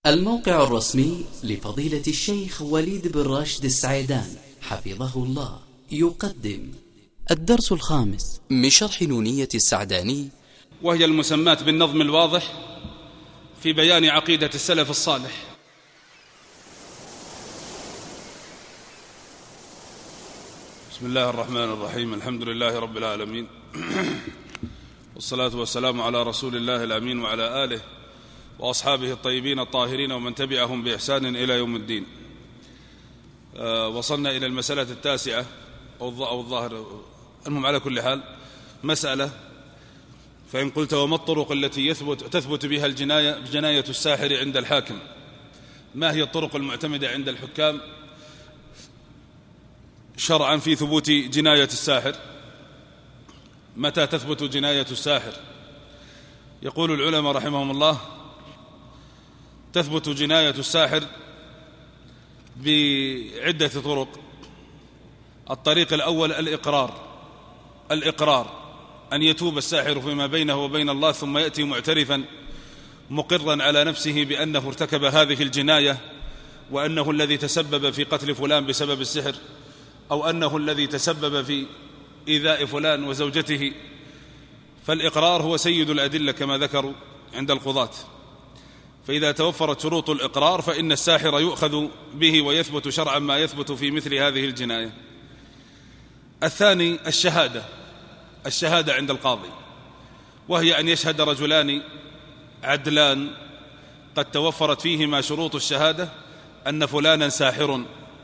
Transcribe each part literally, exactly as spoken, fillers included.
الموقع الرسمي لفضيلة الشيخ وليد بن راشد السعيدان حفظه الله يقدم الدرس الخامس من شرح نونية السعداني، وهي المسمات بالنظم الواضح في بيان عقيدة السلف الصالح. بسم الله الرحمن الرحيم. الحمد لله رب العالمين، والصلاة والسلام على رسول الله الأمين وعلى آله وأصحابه الطيبين الطاهرين ومن تبعهم بإحسان إلى يوم الدين. آه وصلنا إلى المسألة التاسعة أو الظاهر، المهم على كل حال مسألة. فإن قلت وما الطرق التي يثبت تثبت بها الجناية جناية الساحر عند الحاكم؟ ما هي الطرق المعتمدة عند الحكام شرعا في ثبوت جناية الساحر؟ متى تثبت جناية الساحر؟ يقول العلماء رحمهم الله: تثبت جناية الساحر بعدة طرق. الطريق الأول الإقرار الإقرار أن يتوب الساحر فيما بينه وبين الله، ثم يأتي معترفا مقرا على نفسه بأنه ارتكب هذه الجناية، وأنه الذي تسبب في قتل فلان بسبب السحر، أو أنه الذي تسبب في إيذاء فلان وزوجته. فالإقرار هو سيد الأدلة كما ذكروا عند القضاة. فإذا توفرت شروط الإقرار فإن الساحر يؤخذ به ويثبت شرعا ما يثبت في مثل هذه الجناية. الثاني الشهادة الشهادة عند القاضي، وهي أن يشهد رجلان عدلان قد توفرت فيهما شروط الشهادة أن فلانا ساحر.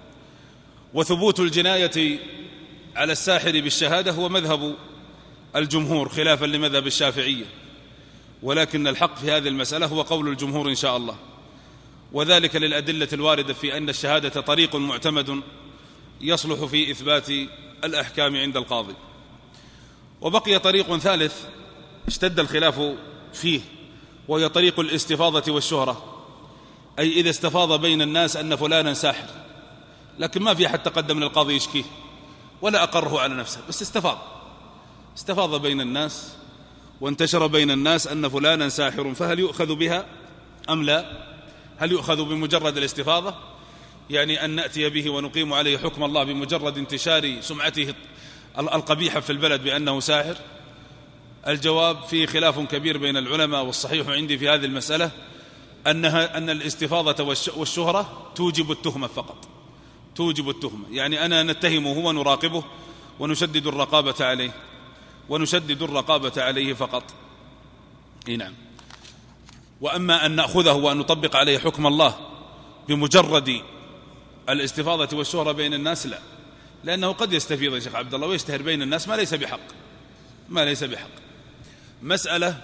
وثبوت الجناية على الساحر بالشهادة هو مذهب الجمهور خلافا لمذهب الشافعية، ولكن الحق في هذه المسألة هو قول الجمهور إن شاء الله، وذلك للأدلة الواردة في أن الشهادة طريق معتمد يصلح في إثبات الأحكام عند القاضي. وبقي طريق ثالث اشتد الخلاف فيه، وهي طريق الاستفاضة والشهرة، أي إذا استفاض بين الناس أن فلانا ساحر، لكن ما في أحد تقدم للقاضي يشكيه ولا أقره على نفسه، بس استفاض استفاض بين الناس وانتشر بين الناس أن فلانا ساحر، فهل يؤخذ بها أم لا؟ هل يؤخذ بمجرد الاستفاضة، يعني أن نأتي به ونقيم عليه حكم الله بمجرد انتشار سمعته القبيحة في البلد بأنه ساحر؟ الجواب فيه خلاف كبير بين العلماء، والصحيح عندي في هذه المسألة أنها أن الاستفاضة والشهرة توجب التهمة فقط، توجب التهمة، يعني أنا نتهمه ونراقبه ونشدد الرقابة عليه ونشدد الرقابة عليه فقط. نعم. وأما أن نأخذه وأن نطبق عليه حكم الله بمجرد الاستفاضة والشهرة بين الناس لا، لأنه قد يستفيض يا شيخ عبد الله ويشتهر بين الناس ما ليس بحق ما ليس بحق. مسألة: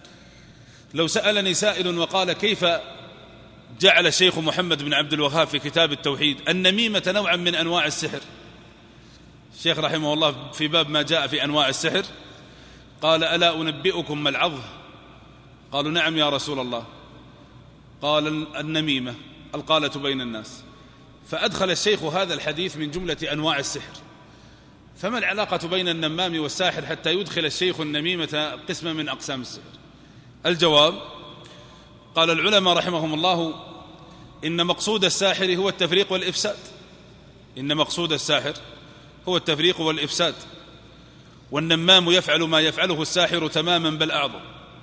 لو سألني سائل وقال كيف جعل الشيخ محمد بن عبد الوهاب في كتاب التوحيد النميمة نوعا من أنواع السحر؟ الشيخ رحمه الله في باب ما جاء في أنواع السحر قال: ألا أنبئكم ما العظه؟ قالوا: نعم يا رسول الله. قال: النميمة، القالة بين الناس. فأدخل الشيخ هذا الحديث من جملة أنواع السحر. فما العلاقة بين النمام والساحر حتى يدخل الشيخ النميمة قسما من أقسام السحر؟ الجواب: قال العلماء رحمهم الله: إن مقصود الساحر هو التفريق والإفساد إن مقصود الساحر هو التفريق والإفساد، والنمام يفعل ما يفعله الساحر تماما بل أعظم.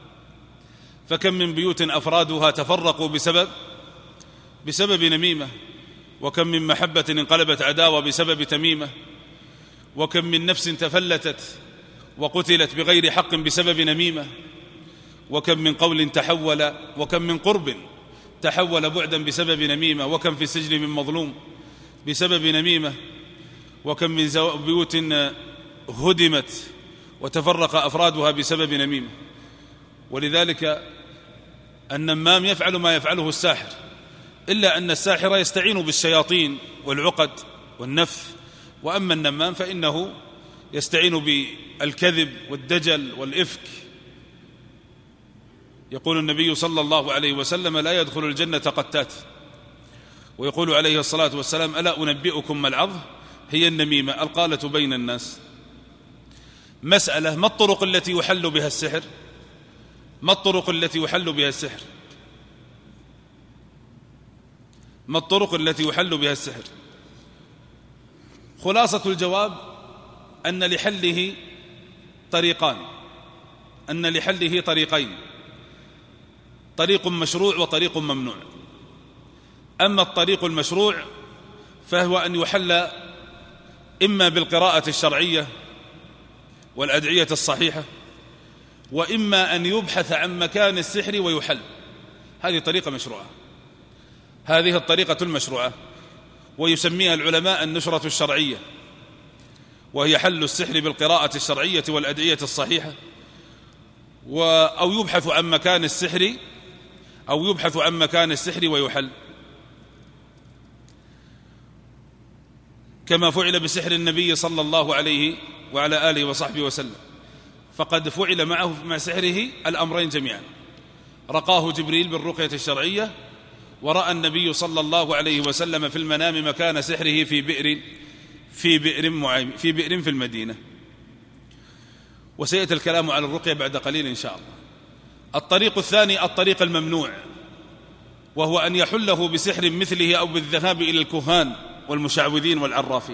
فكم من بيوت أفرادها تفرقوا بسبب بسبب نميمة، وكم من محبة انقلبت عداوة بسبب تميمة، وكم من نفس تفلتت وقتلت بغير حق بسبب نميمة، وكم من قول تحول وكم من قرب تحول بعدا بسبب نميمة، وكم في السجن من مظلوم بسبب نميمة، وكم من بيوت هدمت وتفرق أفرادها بسبب نميمة. ولذلك النمام يفعل ما يفعله الساحر، إلا أن الساحر يستعين بالشياطين والعقد والنفث، وأما النمام فإنه يستعين بالكذب والدجل والإفك. يقول النبي صلى الله عليه وسلم: لا يدخل الجنة قتات. ويقول عليه الصلاة والسلام: ألا أنبئكم ما العظه؟ هي النميمة، القالة بين الناس. مسألة: ما الطرق التي يحل بها السحر؟ ما الطرق التي يحل بها السحر؟ ما الطرق التي يحل بها السحر؟ خلاصة الجواب أن لحله طريقان أن لحله طريقين طريق مشروع وطريق ممنوع. أما الطريق المشروع فهو أن يحل إما بالقراءة الشرعية والأدعية الصحيحة، وإما أن يبحث عن مكان السحر ويحل. هذه طريقة مشروعة، هذه الطريقة المشروعة، ويسميها العلماء النشرة الشرعية، وهي حل السحر بالقراءة الشرعية والأدعية الصحيحة، أو يبحث عن مكان السحر أو يبحث عن مكان السحر ويحل، كما فعل بسحر النبي صلى الله عليه وعلى آله وصحبه وسلم، فقد فعل معه مع سحره الأمرين جميعا. رقاه جبريل بالرقية الشرعية، ورأى النبي صلى الله عليه وسلم في المنام مكان سحره في بئر في بئر معين في بئر في المدينة. وسيأتي الكلام على الرقية بعد قليل إن شاء الله. الطريق الثاني الطريق الممنوع، وهو أن يحله بسحر مثله أو بالذهاب إلى الكهان والمشعوذين والعرافين.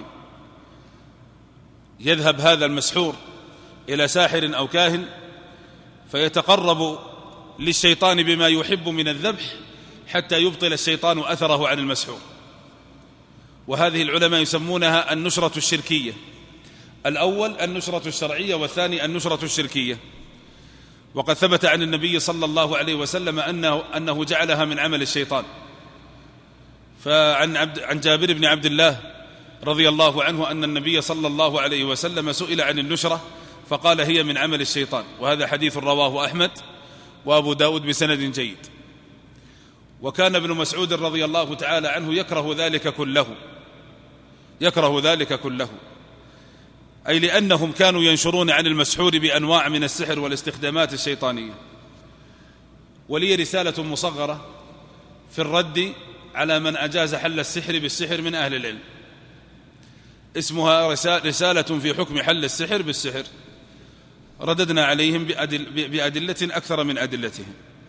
يذهب هذا المسحور إلى ساحر أو كاهن فيتقرب للشيطان بما يحب من الذبح حتى يبطل الشيطان أثره عن المسحور. وهذه العلماء يسمونها النشرة الشركية. الأول النشرة الشرعية، والثاني النشرة الشركية. وقد ثبت عن النبي صلى الله عليه وسلم أنه, أنه جعلها من عمل الشيطان. فعن عبد عن جابر بن عبد الله رضي الله عنه أن النبي صلى الله عليه وسلم سئل عن النشرة فقال هي من عمل الشيطان. وهذا حديث رواه أحمد وأبو داود بسند جيد. وكان ابن مسعود رضي الله تعالى عنه يكره ذلك كله يكره ذلك كله أي لأنهم كانوا ينشرون عن المسحور بأنواع من السحر والاستخدامات الشيطانية. ولي رسالة مصغرة في الرد على من أجاز حل السحر بالسحر من أهل العلم، اسمها رسالة في حكم حل السحر بالسحر. رددنا عليهم بأدل بأدلة أكثر من أدلتهم.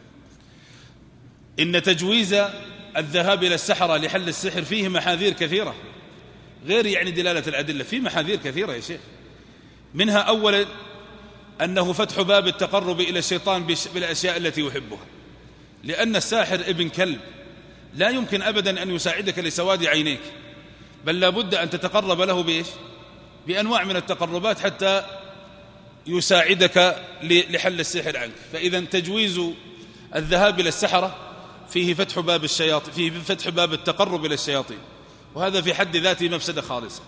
إن تجويز الذهاب إلى السحرة لحل السحر فيه محاذير كثيرة، غير يعني دلالة الأدلة، فيه محاذير كثيرة يا شيخ. منها أولا أنه فتح باب التقرب إلى الشيطان بالأشياء التي يحبها، لأن الساحر ابن كلب لا يمكن أبدا أن يساعدك لسواد عينيك، بل لا بد أن تتقرب له بإيش؟ بأنواع من التقربات حتى يساعدك لحل السحر عنك. فإذا تجويز الذهاب إلى السحرة فيه فتح باب الشياطين، فيه فتح باب التقرب إلى الشياطين، وهذا في حد ذاته مفسدة خالصة.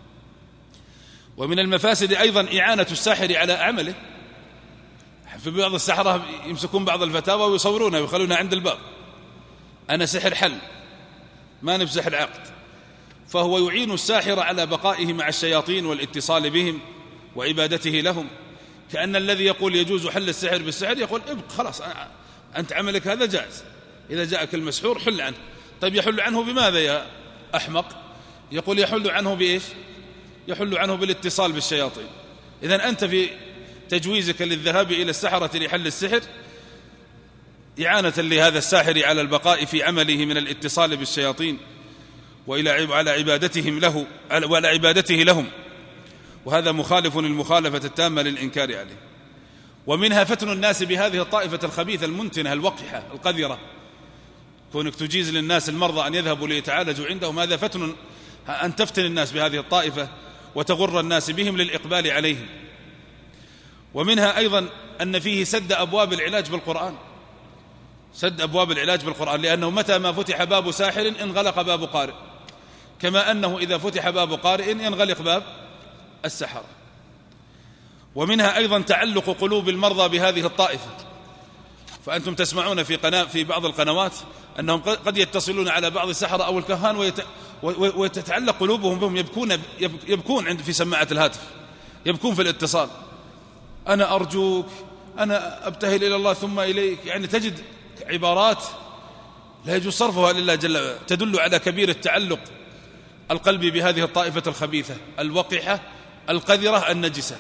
ومن المفاسد أيضا إعانة الساحر على عمله. في بعض السحرة يمسكون بعض الفتاوى ويصورونها ويخلونها عند الباب، أنا سحر حل ما نبي سحر عقد. فهو يعين الساحر على بقائه مع الشياطين والاتصال بهم وعبادته لهم، كأن الذي يقول يجوز حل السحر بالسحر يقول ابق خلاص أنت عملك هذا جائز، إذا جاءك المسحور حل عنه. طيب يحل عنه بماذا يا أحمق؟ يقول يحل عنه بإيش؟ يحل عنه بالاتصال بالشياطين. إذن أنت في تجويزك للذهاب إلى السحرة لحل السحر إعانة لهذا الساحر على البقاء في عمله من الاتصال بالشياطين وإلى على عبادتهم له وعلى عبادته لهم، وهذا مخالف المخالفة التامة للإنكار عليه. ومنها فتن الناس بهذه الطائفة الخبيثة المنتنة الوقحة القذرة، كونك تجيز للناس المرضى أن يذهبوا ليتعالجوا عندهم، هذا فتن، أن تفتن الناس بهذه الطائفة وتغر الناس بهم للإقبال عليهم. ومنها أيضا أن فيه سد أبواب العلاج بالقرآن، سد أبواب العلاج بالقرآن، لأنه متى ما فتح باب ساحر انغلق باب قارئ، كما أنه إذا فتح باب قارئ ينغلق باب السحرة. ومنها أيضا تعلق قلوب المرضى بهذه الطائفة، فأنتم تسمعون في قناة في بعض القنوات أنهم قد يتصلون على بعض السحرة أو الكهان ويت... وتتعلق قلوبهم بهم، يبكون يبكون عند في سماعة الهاتف، يبكون في الاتصال، أنا أرجوك، أنا أبتهل إلى الله ثم إليك. يعني تجد عبارات لا يجوز صرفها لله جل وعلا، تدل على كبير التعلق القلبي بهذه الطائفة الخبيثة الوقحة القذرة النجسة.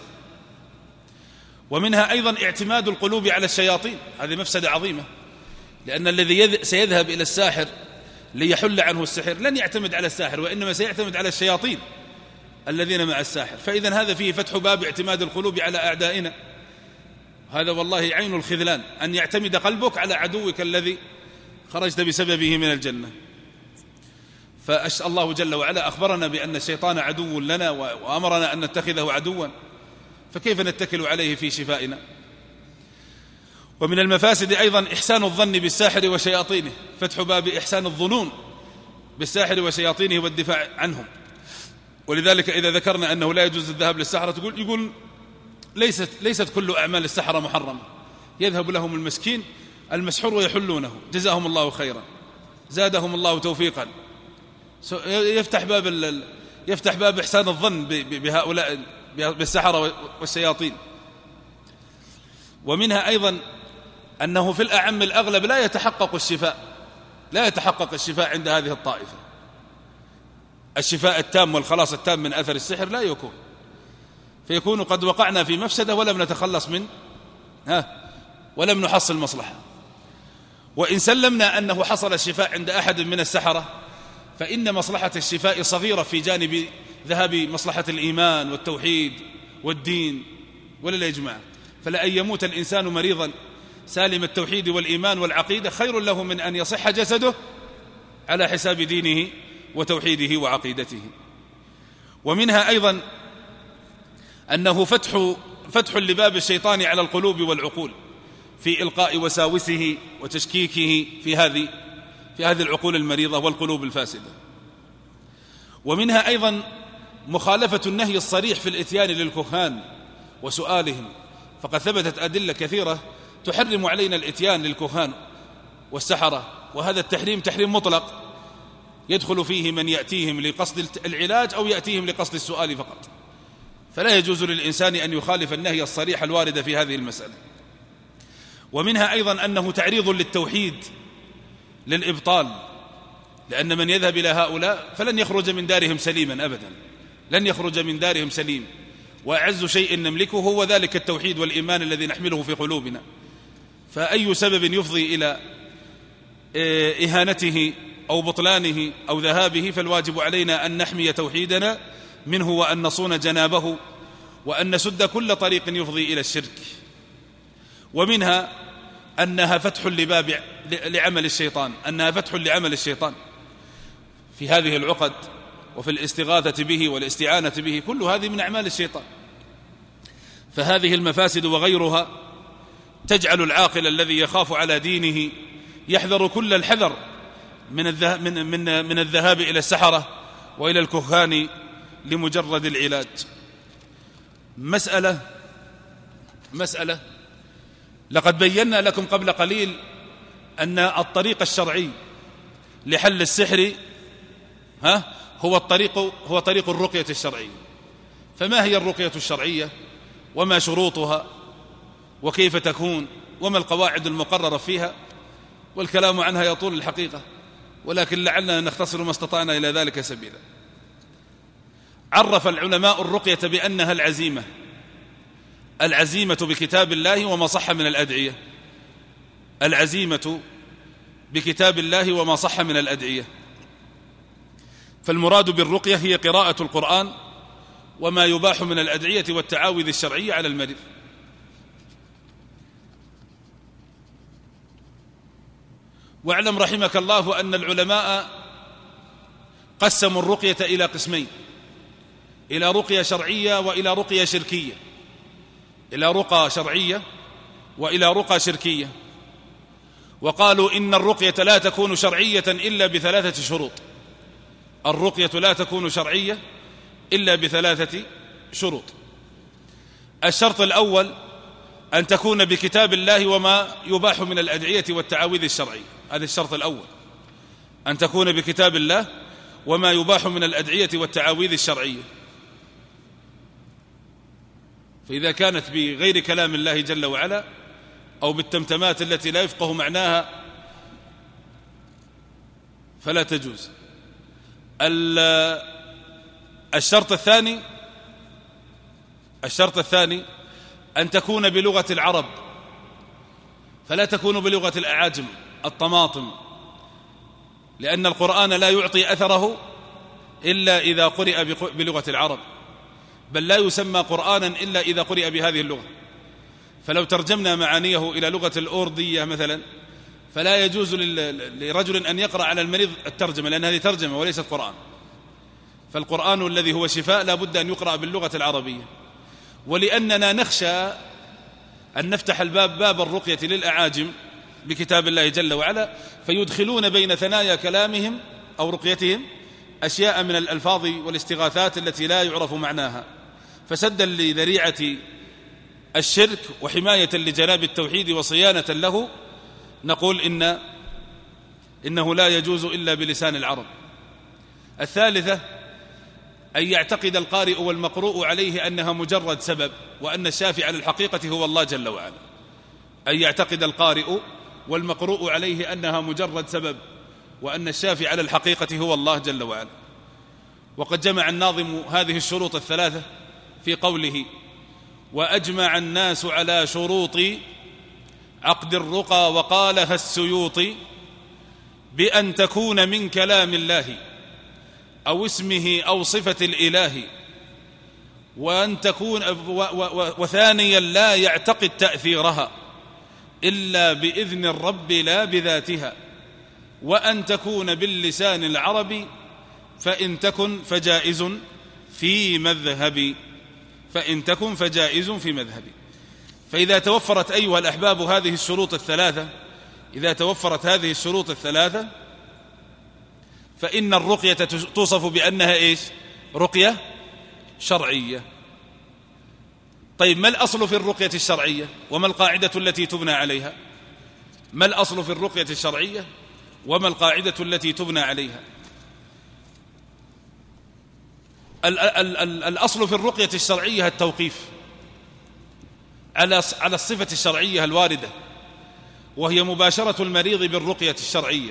ومنها أيضا اعتماد القلوب على الشياطين، هذه مفسدة عظيمة، لأن الذي سيذهب إلى الساحر ليحل عنه السحر لن يعتمد على الساحر، وإنما سيعتمد على الشياطين الذين مع الساحر. فإذن هذا فيه فتح باب اعتماد القلوب على أعدائنا. هذا والله عين الخذلان، أن يعتمد قلبك على عدوك الذي خرجت بسببه من الجنة. فالله جل وعلا أخبرنا بأن الشيطان عدو لنا وأمرنا أن نتخذه عدوا، فكيف نتكل عليه في شفائنا؟ ومن المفاسد أيضا إحسان الظن بالساحر وشياطينه، فتح باب إحسان الظنون بالساحر وشياطينه والدفاع عنهم. ولذلك إذا ذكرنا أنه لا يجوز الذهاب للسحرة تقول يقول ليست, ليست كل أعمال السحرة محرمة، يذهب لهم المسكين المسحور ويحلونه، جزاهم الله خيرا، زادهم الله توفيقا. يفتح باب يفتح باب إحسان الظن بهؤلاء بالسحرة والشياطين. ومنها أيضا أنه في الأعم الأغلب لا يتحقق الشفاء لا يتحقق الشفاء عند هذه الطائفة. الشفاء التام والخلاص التام من أثر السحر لا يكون، فيكون قد وقعنا في مفسدة ولم نتخلص من ها ولم نحصل مصلحة. وإن سلمنا أنه حصل الشفاء عند أحد من السحرة، فإن مصلحة الشفاء صغيرة في جانب ذهاب مصلحة الإيمان والتوحيد والدين. ولا يا جماعة، فلأن يموت الإنسان مريضا سالم التوحيد والإيمان والعقيدة خير له من أن يصح جسده على حساب دينه وتوحيده وعقيدته. ومنها أيضا أنه فتح فتح لباب الشيطان على القلوب والعقول في إلقاء وساوسه وتشكيكه في هذه في هذه العقول المريضة والقلوب الفاسدة. ومنها أيضا مخالفة النهي الصريح في الإتيان للكهان وسؤالهم، فقد ثبتت أدلة كثيرة تحرم علينا الإتيان للكهان والسحرة، وهذا التحريم تحريم مطلق يدخل فيه من يأتيهم لقصد العلاج أو يأتيهم لقصد السؤال فقط، فلا يجوز للإنسان أن يخالف النهي الصريح الوارد في هذه المسألة. ومنها أيضا أنه تعريض للتوحيد للإبطال، لأن من يذهب إلى هؤلاء فلن يخرج من دارهم سليما أبدا، لن يخرج من دارهم سليم، وأعز شيء نملكه هو ذلك التوحيد والإيمان الذي نحمله في قلوبنا. فأي سبب يفضي إلى إهانته أو بطلانه أو ذهابه فالواجب علينا أن نحمي توحيدنا منه، وأن نصون جنابه، وأن نسد كل طريق يفضي إلى الشرك. ومنها أنها فتح لباب لعمل الشيطان أنها فتح لعمل الشيطان في هذه العقد وفي الاستغاثة به والاستعانة به، كل هذه من أعمال الشيطان. فهذه المفاسد وغيرها تجعل العاقل الذي يخاف على دينه يحذر كل الحذر من الذهاب, من, من, من الذهاب إلى السحرة وإلى الكهان لمجرد العلاج. مسألة مسألة لقد بينا لكم قبل قليل أن الطريق الشرعي لحل السحر ها هو الطريق هو طريق الرقية الشرعية. فما هي الرقية الشرعية وما شروطها وكيف تكون وما القواعد المقررة فيها؟ والكلام عنها يطول الحقيقة، ولكن لعلنا نختصر ما استطعنا إلى ذلك سبيلا. عرف العلماء الرقية بأنها العزيمة العزيمة بكتاب الله وما صح من الأدعية العزيمة بكتاب الله وما صح من الأدعية. فالمراد بالرقية هي قراءة القرآن وما يباح من الأدعية والتعاوذ الشرعية على المريض. واعلم رحمك الله أن العلماء قسموا الرقية إلى قسمين، إلى رقية شرعية وإلى رقية شركية إلى رقى شرعية وإلى رقى شركية. وقالوا إن الرقية لا تكون شرعية إلا بثلاثة شروط. الرقية لا تكون شرعية إلا بثلاثة شروط. الشرط الأول أن تكون بكتاب الله وما يباح من الأدعية والتعاوذ الشرعية. هذا الشرط الأول، أن تكون بكتاب الله وما يباح من الأدعية والتعاوذ الشرعية. فإذا كانت بغير كلام الله جل وعلا أو بالتمتمات التي لا يفقه معناها فلا تجوز. الشرط الثاني الشرط الثاني أن تكون بلغة العرب، فلا تكون بلغة الأعاجم الطماطم لأن القرآن لا يعطي أثره إلا إذا قرئ بلغة العرب، بل لا يسمى قرآنا إلا إذا قرئ بهذه اللغة. فلو ترجمنا معانيه إلى لغة الأوردية مثلا فلا يجوز لرجل أن يقرأ على المريض الترجمة، لأن هذه ترجمة وليست قرآن. فالقرآن الذي هو شفاء لا بد أن يقرأ باللغة العربية. ولأننا نخشى أن نفتح الباب باب الرقية للأعاجم بكتاب الله جل وعلا، فيدخلون بين ثنايا كلامهم أو رقيتهم أشياء من الألفاظ والاستغاثات التي لا يعرف معناها، فسدا لذريعة الشرك وحماية لجناب التوحيد وصيانة له، نقول إن إنه لا يجوز إلا بلسان العرب. الثالثة أن يعتقد القارئ والمقروء عليه أنها مجرد سبب، وأن الشافي على الحقيقة هو الله جل وعلا. أن يعتقد القارئ والمقروء عليه أنها مجرد سبب، وأن الشافي على الحقيقة هو الله جل وعلا. وقد جمع الناظم هذه الشروط الثلاثة في قوله: وأجمع الناس على شروط عقد الرقى وقالها السيوطي، بأن تكون من كلام الله أو اسمه أو صفة الإله، وأن تكون وثانيا لا يعتقد تأثيرها إلا بإذن الرب لا بذاتها، وأن تكون باللسان العربي، فإن تكن فجائز في مذهبي فإن تكن فجائز في مذهبي. فإذا توفرت أيها الأحباب هذه الشروط الثلاثة إذا توفرت هذه الشروط الثلاثة فإن الرقية توصف بأنها إيش؟ رقية شرعية. طيب، ما الأصل في الرقية الشرعية وما القاعدة التي تبنى عليها؟ ما الأصل في الرقية الشرعية وما القاعدة التي تبنى عليها؟ ال ال ال الأصل في الرقية الشرعية التوقيف على على الصفة الشرعية الواردة، وهي مباشرة المريض بالرقية الشرعية،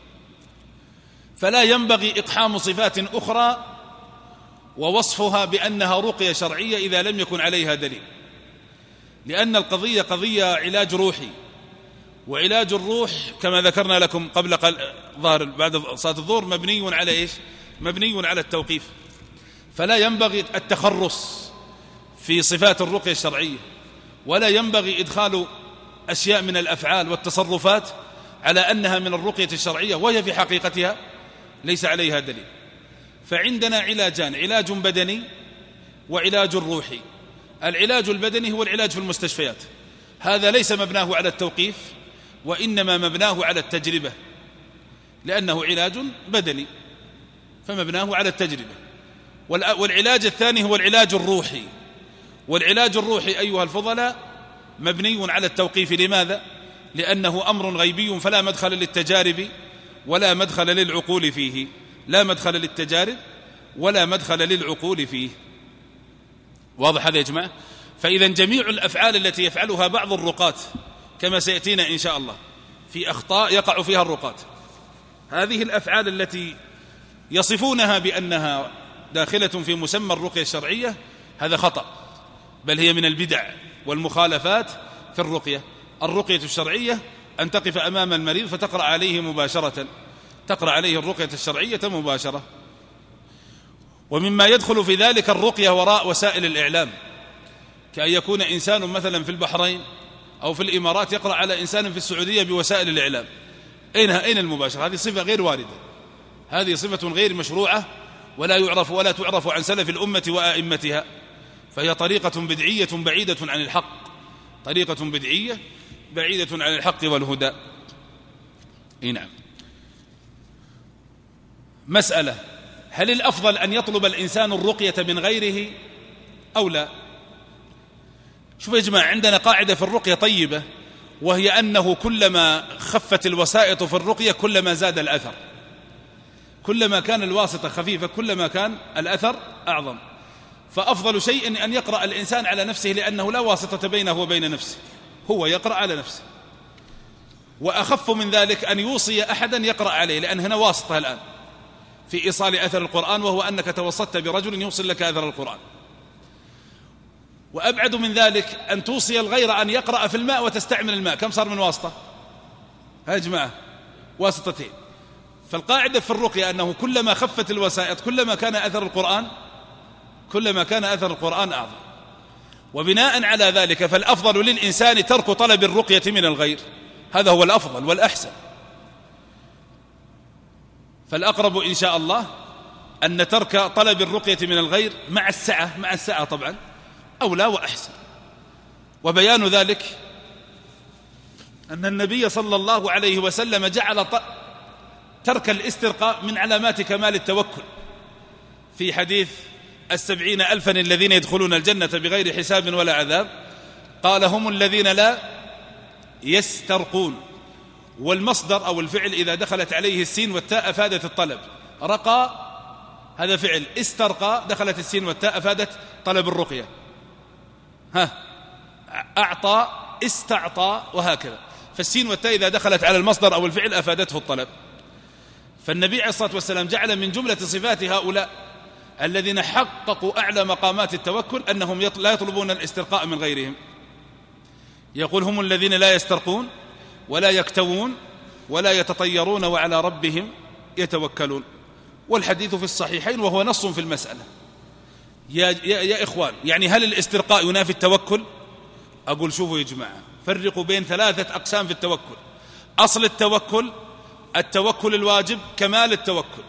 فلا ينبغي إقحام صفات أخرى ووصفها بأنها رقية شرعية إذا لم يكن عليها دليل، لأن القضية قضية علاج روحي، وعلاج الروح كما ذكرنا لكم قبل ظهر بعد صلاة الظهر مبني على إيش؟ مبني على التوقيف. فلا ينبغي التخرص في صفات الرقية الشرعية، ولا ينبغي إدخال أشياء من الأفعال والتصرفات على أنها من الرقية الشرعية وهي في حقيقتها ليس عليها دليل. فعندنا علاجان: علاج بدني وعلاج روحي. العلاج البدني هو العلاج في المستشفيات، هذا ليس مبناه على التوقيف، وإنما مبناه على التجربة، لأنه علاج بدني فمبناه على التجربة. والعلاج الثاني هو العلاج الروحي، والعلاج الروحي أيها الفضلاء مبني على التوقيف. لماذا؟ لأنه أمر غيبي فلا مدخل للتجارب ولا مدخل للعقول فيه، لا مدخل للتجارب ولا مدخل للعقول فيه. واضح هذا يا جماعة؟ فإذا جميع الأفعال التي يفعلها بعض الرقاة كما سيأتينا إن شاء الله في أخطاء يقع فيها الرقاة، هذه الأفعال التي يصفونها بأنها داخلة في مسمى الرقية الشرعية هذا خطأ، بل هي من البدع والمخالفات في الرقية. الرقية الشرعية أن تقف أمام المريض فتقرأ عليه مباشرة، تقرأ عليه الرقية الشرعية مباشرة. ومما يدخل في ذلك الرقية وراء وسائل الإعلام، كأن يكون إنسان مثلا في البحرين أو في الإمارات يقرأ على إنسان في السعودية بوسائل الإعلام. أين أين المباشرة؟ هذه صفة غير واردة، هذه صفة غير مشروعة، ولا يعرف ولا تعرف عن سلف الأمة وآئمتها، فهي طريقة بدعية بعيدة عن الحق، طريقة بدعية بعيدة عن الحق والهدى. إيه نعم. مسألة: هل الأفضل أن يطلب الإنسان الرقية من غيره أو لا؟ شوف يا جماعة، عندنا قاعدة في الرقية طيبة، وهي أنه كلما خفت الوسائط في الرقية كلما زاد الأثر، كلما كان الواسطة خفيفة كلما كان الأثر أعظم. فأفضل شيء أن يقرأ الإنسان على نفسه، لأنه لا واسطة بينه وبين نفسه، هو يقرأ على نفسه. وأخف من ذلك أن يوصي أحدا يقرأ عليه، لأن هنا واسطة الآن في إيصال أثر القرآن، وهو أنك توسطت برجل يوصل لك أثر القرآن. وأبعد من ذلك أن توصي الغير أن يقرأ في الماء وتستعمل الماء، كم صار من واسطة؟ ها يا جماعة، واسطتين. فالقاعدة في الرقية أنه كلما خفت الوسائط كلما كان أثر القرآن كلما كان أثر القرآن أعظم. وبناء على ذلك فالأفضل للإنسان ترك طلب الرقية من الغير، هذا هو الأفضل والأحسن. فالأقرب إن شاء الله أن ترك طلب الرقية من الغير مع السعة مع السعة طبعا أولى وأحسن. وبيان ذلك أن النبي صلى الله عليه وسلم جعل ترك الاسترقاء من علامات كمال التوكل في حديث السبعين ألفا الذين يدخلون الجنة بغير حساب ولا عذاب، قال هم الذين لا يسترقون. والمصدر أو الفعل إذا دخلت عليه السين والتاء أفادت الطلب، رقى هذا فعل، استرقى دخلت السين والتاء أفادت طلب الرقية، ها أعطى استعطى وهكذا. فالسين والتاء إذا دخلت على المصدر أو الفعل أفادته الطلب. فالنبي عليه الصلاة والسلام جعل من جملة صفات هؤلاء الذين حققوا أعلى مقامات التوكل أنهم لا يطلبون الاسترقاء من غيرهم. يقول هم الذين لا يسترقون ولا يكتوون ولا يتطيرون وعلى ربهم يتوكلون. والحديث في الصحيحين وهو نص في المسألة. يا, يا, يا إخوان، يعني هل الاسترقاء ينافي التوكل؟ أقول شوفوا يا جماعة، فرقوا بين ثلاثة أقسام في التوكل. أصل التوكل التوكل الواجب، كمال التوكل.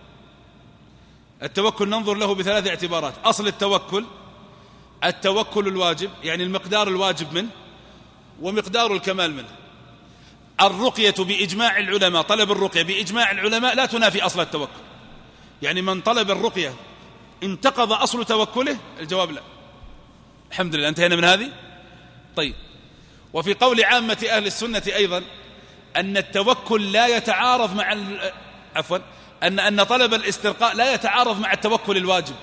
التوكل ننظر له بثلاث اعتبارات. أصل التوكل التوكل الواجب، يعني المقدار الواجب منه ومقدار الكمال منه. الرقية بإجماع العلماء، طلب الرقية بإجماع العلماء لا تنافي أصل التوكل. يعني من طلب الرقية انتقض أصل توكله؟ الجواب لا. الحمد لله انتهينا من هذه. طيب، وفي قول عامة أهل السنة أيضا أن التوكل لا يتعارض مع ال... عفوا أن أن طلب الاسترقاء لا يتعارض مع التوكل الواجب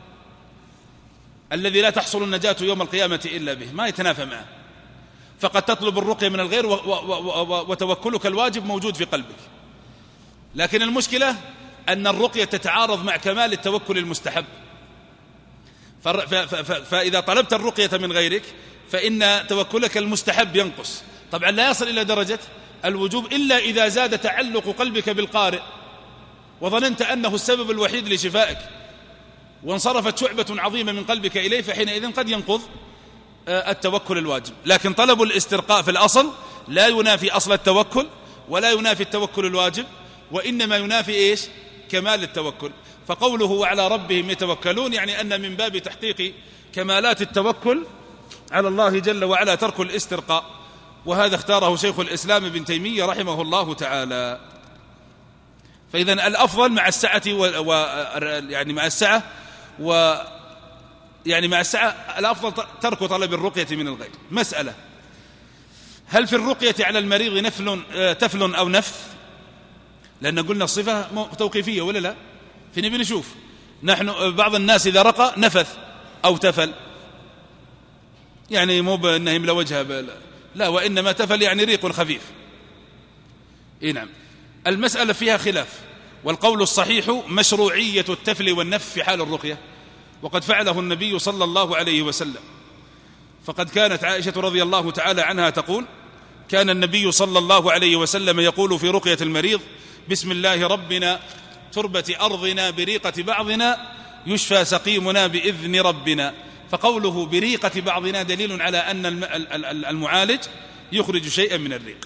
الذي لا تحصل النجاة يوم القيامة إلا به، ما يتنافى معه. فقد تطلب الرقية من الغير و... و... و... وتوكلك الواجب موجود في قلبك. لكن المشكلة أن الرقية تتعارض مع كمال التوكل المستحب. ف... ف... ف... فإذا طلبت الرقية من غيرك فإن توكلك المستحب ينقص. طبعا لا يصل إلى درجة الوجوب إلا إذا زاد تعلق قلبك بالقارئ وظننت أنه السبب الوحيد لشفائك وانصرفت شعبة عظيمة من قلبك إليه، فحينئذ قد ينقض التوكل الواجب. لكن طلب الاسترقاء في الأصل لا ينافي أصل التوكل ولا ينافي التوكل الواجب، وإنما ينافي إيش؟ كمال التوكل. فقوله وعلى ربهم يتوكلون يعني أن من باب تحقيق كمالات التوكل على الله جل وعلا ترك الاسترقاء، وهذا اختاره شيخ الإسلام ابن تيمية رحمه الله تعالى. فإذن الأفضل مع السعة و... و... يعني مع السعة و يعني مع السعة الأفضل ترك طلب الرقية من الغير. مسألة: هل في الرقية على المريض نفل تفل أو نفث؟ لأن قلنا الصفة توقيفية ولا لا؟ فيني بنشوف نحن بعض الناس إذا رقى نفث أو تفل، يعني مو بأنه يملى وجهه بلا. لا، وإنما تفل يعني ريق خفيف. إيه نعم. المسألة فيها خلاف، والقول الصحيح مشروعية التفل والنفث في حال الرقية، وقد فعله النبي صلى الله عليه وسلم. فقد كانت عائشة رضي الله تعالى عنها تقول: كان النبي صلى الله عليه وسلم يقول في رقية المريض: بسم الله ربنا تربة أرضنا بريقة بعضنا يشفى سقيمنا بإذن ربنا. فقوله بريقة بعضنا دليل على أن المعالج يخرج شيئا من الريق.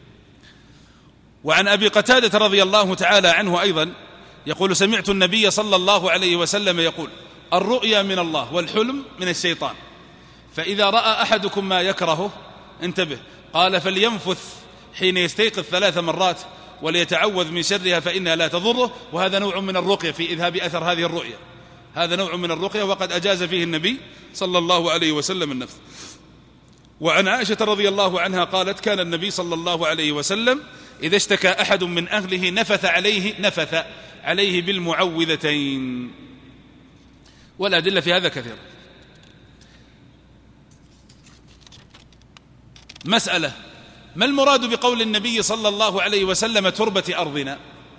وعن أبي قتادة رضي الله تعالى عنه أيضا يقول: سمعت النبي صلى الله عليه وسلم يقول: الرؤيا من الله والحلم من الشيطان، فإذا رأى أحدكم ما يكرهه انتبه، قال فلينفث حين يستيقظ ثلاث مرات وليتعوذ من شرها فإنها لا تضره. وهذا نوع من الرقية في إذهاب أثر هذه الرؤيا، هذا نوع من الرقية وقد أجاز فيه النبي صلى الله عليه وسلم النفث. وعن عائشة رضي الله عنها قالت: كان النبي صلى الله عليه وسلم إذا اشتكى أحد من أهله نفث عليه نفث عليه بالمعوذتين. والأدلة في هذا كثيرة. مسألة: ما المراد بقول النبي صلى الله عليه وسلم تربة أرضنا؟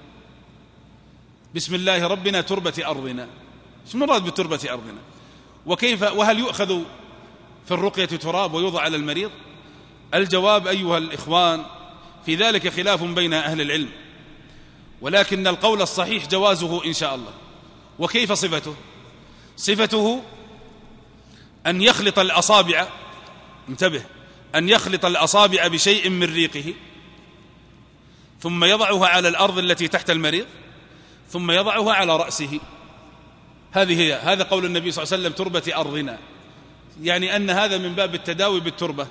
بسم الله ربنا تربة أرضنا، ايش المراد بتربة أرضنا؟ وكيف وهل يؤخذ في الرقية تراب ويوضع على المريض؟ الجواب أيها الإخوان في ذلك خلاف بين أهل العلم، ولكن القول الصحيح جوازه إن شاء الله. وكيف صفته؟ صفته أن يخلط الأصابع، انتبه، أن يخلط الأصابع بشيء من ريقه ثم يضعها على الأرض التي تحت المريض ثم يضعها على رأسه. هذه هي، هذا قول النبي صلى الله عليه وسلم: تربة أرضنا، يعني أن هذا من باب التداوي بالتربة.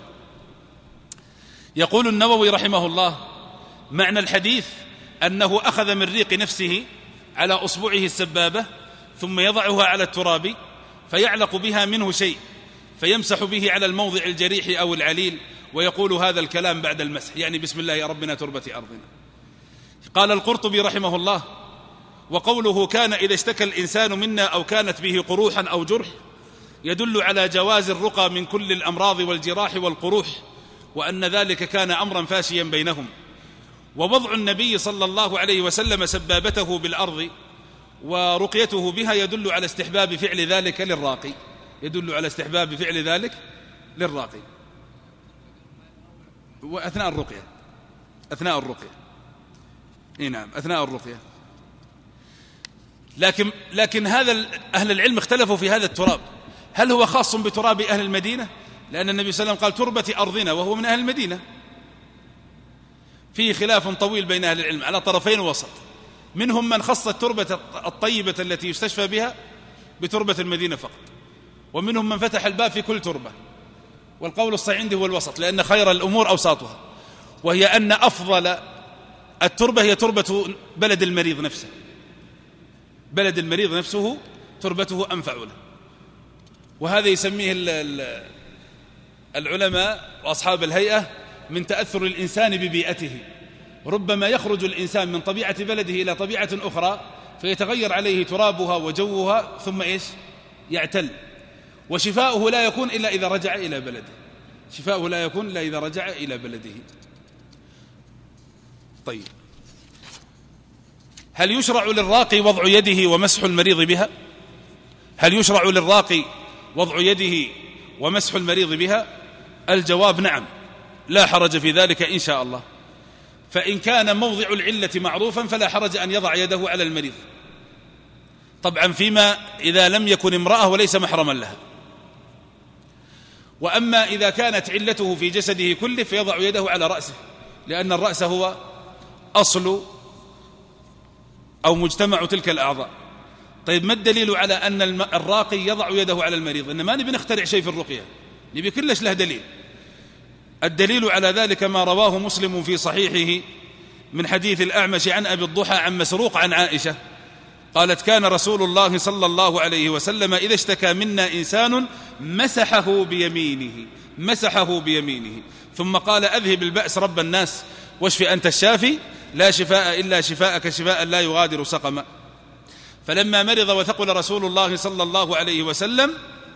يقول النووي رحمه الله: معنى الحديث أنه أخذ من ريق نفسه على أصبعه السبابة ثم يضعها على التراب فيعلق بها منه شيء فيمسح به على الموضع الجريح أو العليل ويقول هذا الكلام بعد المسح، يعني بسم الله يا ربنا تربة أرضنا. قال القرطبي رحمه الله: وقوله كان إذا اشتكى الإنسان منا أو كانت به قروحا أو جرح يدل على جواز الرقى من كل الأمراض والجراح والقروح، وأن ذلك كان أمرا فاشيا بينهم. ووضع النبي صلى الله عليه وسلم سبابته بالأرض ورقيته بها يدل على استحباب فعل ذلك للراقي، يدل على استحباب فعل ذلك للراقي وأثناء الرقية، أثناء الرقية إيه نعم أثناء الرقية. لكن لكن هذا أهل العلم اختلفوا في هذا التراب، هل هو خاص بتراب أهل المدينة؟ لأن النبي صلى الله عليه وسلم قال تربة أرضنا وهو من أهل المدينة. فيه خلاف طويل بين أهل العلم على طرفين وسط، منهم من خص التربة الطيبة التي يستشفى بها بتربة المدينة فقط، ومنهم من فتح الباب في كل تربة. والقول الصحيح عنده هو الوسط، لأن خير الأمور أوساطها، وهي أن أفضل التربة هي تربة بلد المريض نفسه، بلد المريض نفسه تربته أنفع له. وهذا يسميه العلماء وأصحاب الهيئة من تأثر الإنسان ببيئته. ربما يخرج الإنسان من طبيعة بلده إلى طبيعة أخرى فيتغير عليه ترابها وجوها ثم إيش؟ يعتل. وشفاؤه لا يكون إلا إذا رجع إلى بلده، شفاؤه لا يكون إلا إذا رجع إلى بلده. طيب، هل يشرع للراقي وضع يده ومسح المريض بها؟ هل يشرع للراقي وضع يده ومسح المريض بها؟ الجواب نعم، لا حرج في ذلك إن شاء الله. فإن كان موضع العلة معروفا فلا حرج أن يضع يده على المريض، طبعا فيما إذا لم يكن امرأة وليس محرما لها. وأما إذا كانت علته في جسده كله فيضع يده على رأسه، لأن الرأس هو أصل أو مجتمع تلك الأعضاء. طيب، ما الدليل على أن الراقي يضع يده على المريض؟ إن ما نبي نخترع شيء في الرقية، نبي كلش له دليل. الدليل على ذلك ما رواه مسلم في صحيحه من حديث الأعمش عن أبي الضحى عن مسروق عن عائشة قالت: كان رسول الله صلى الله عليه وسلم إذا اشتكى منا إنسان مسحه بيمينه، مسحه بيمينه ثم قال: أذهب البأس رب الناس واشف أنت الشافي لا شفاء إلا شفاءك شفاء لا يغادر سقما. فلما مرض وثقل رسول الله صلى الله عليه وسلم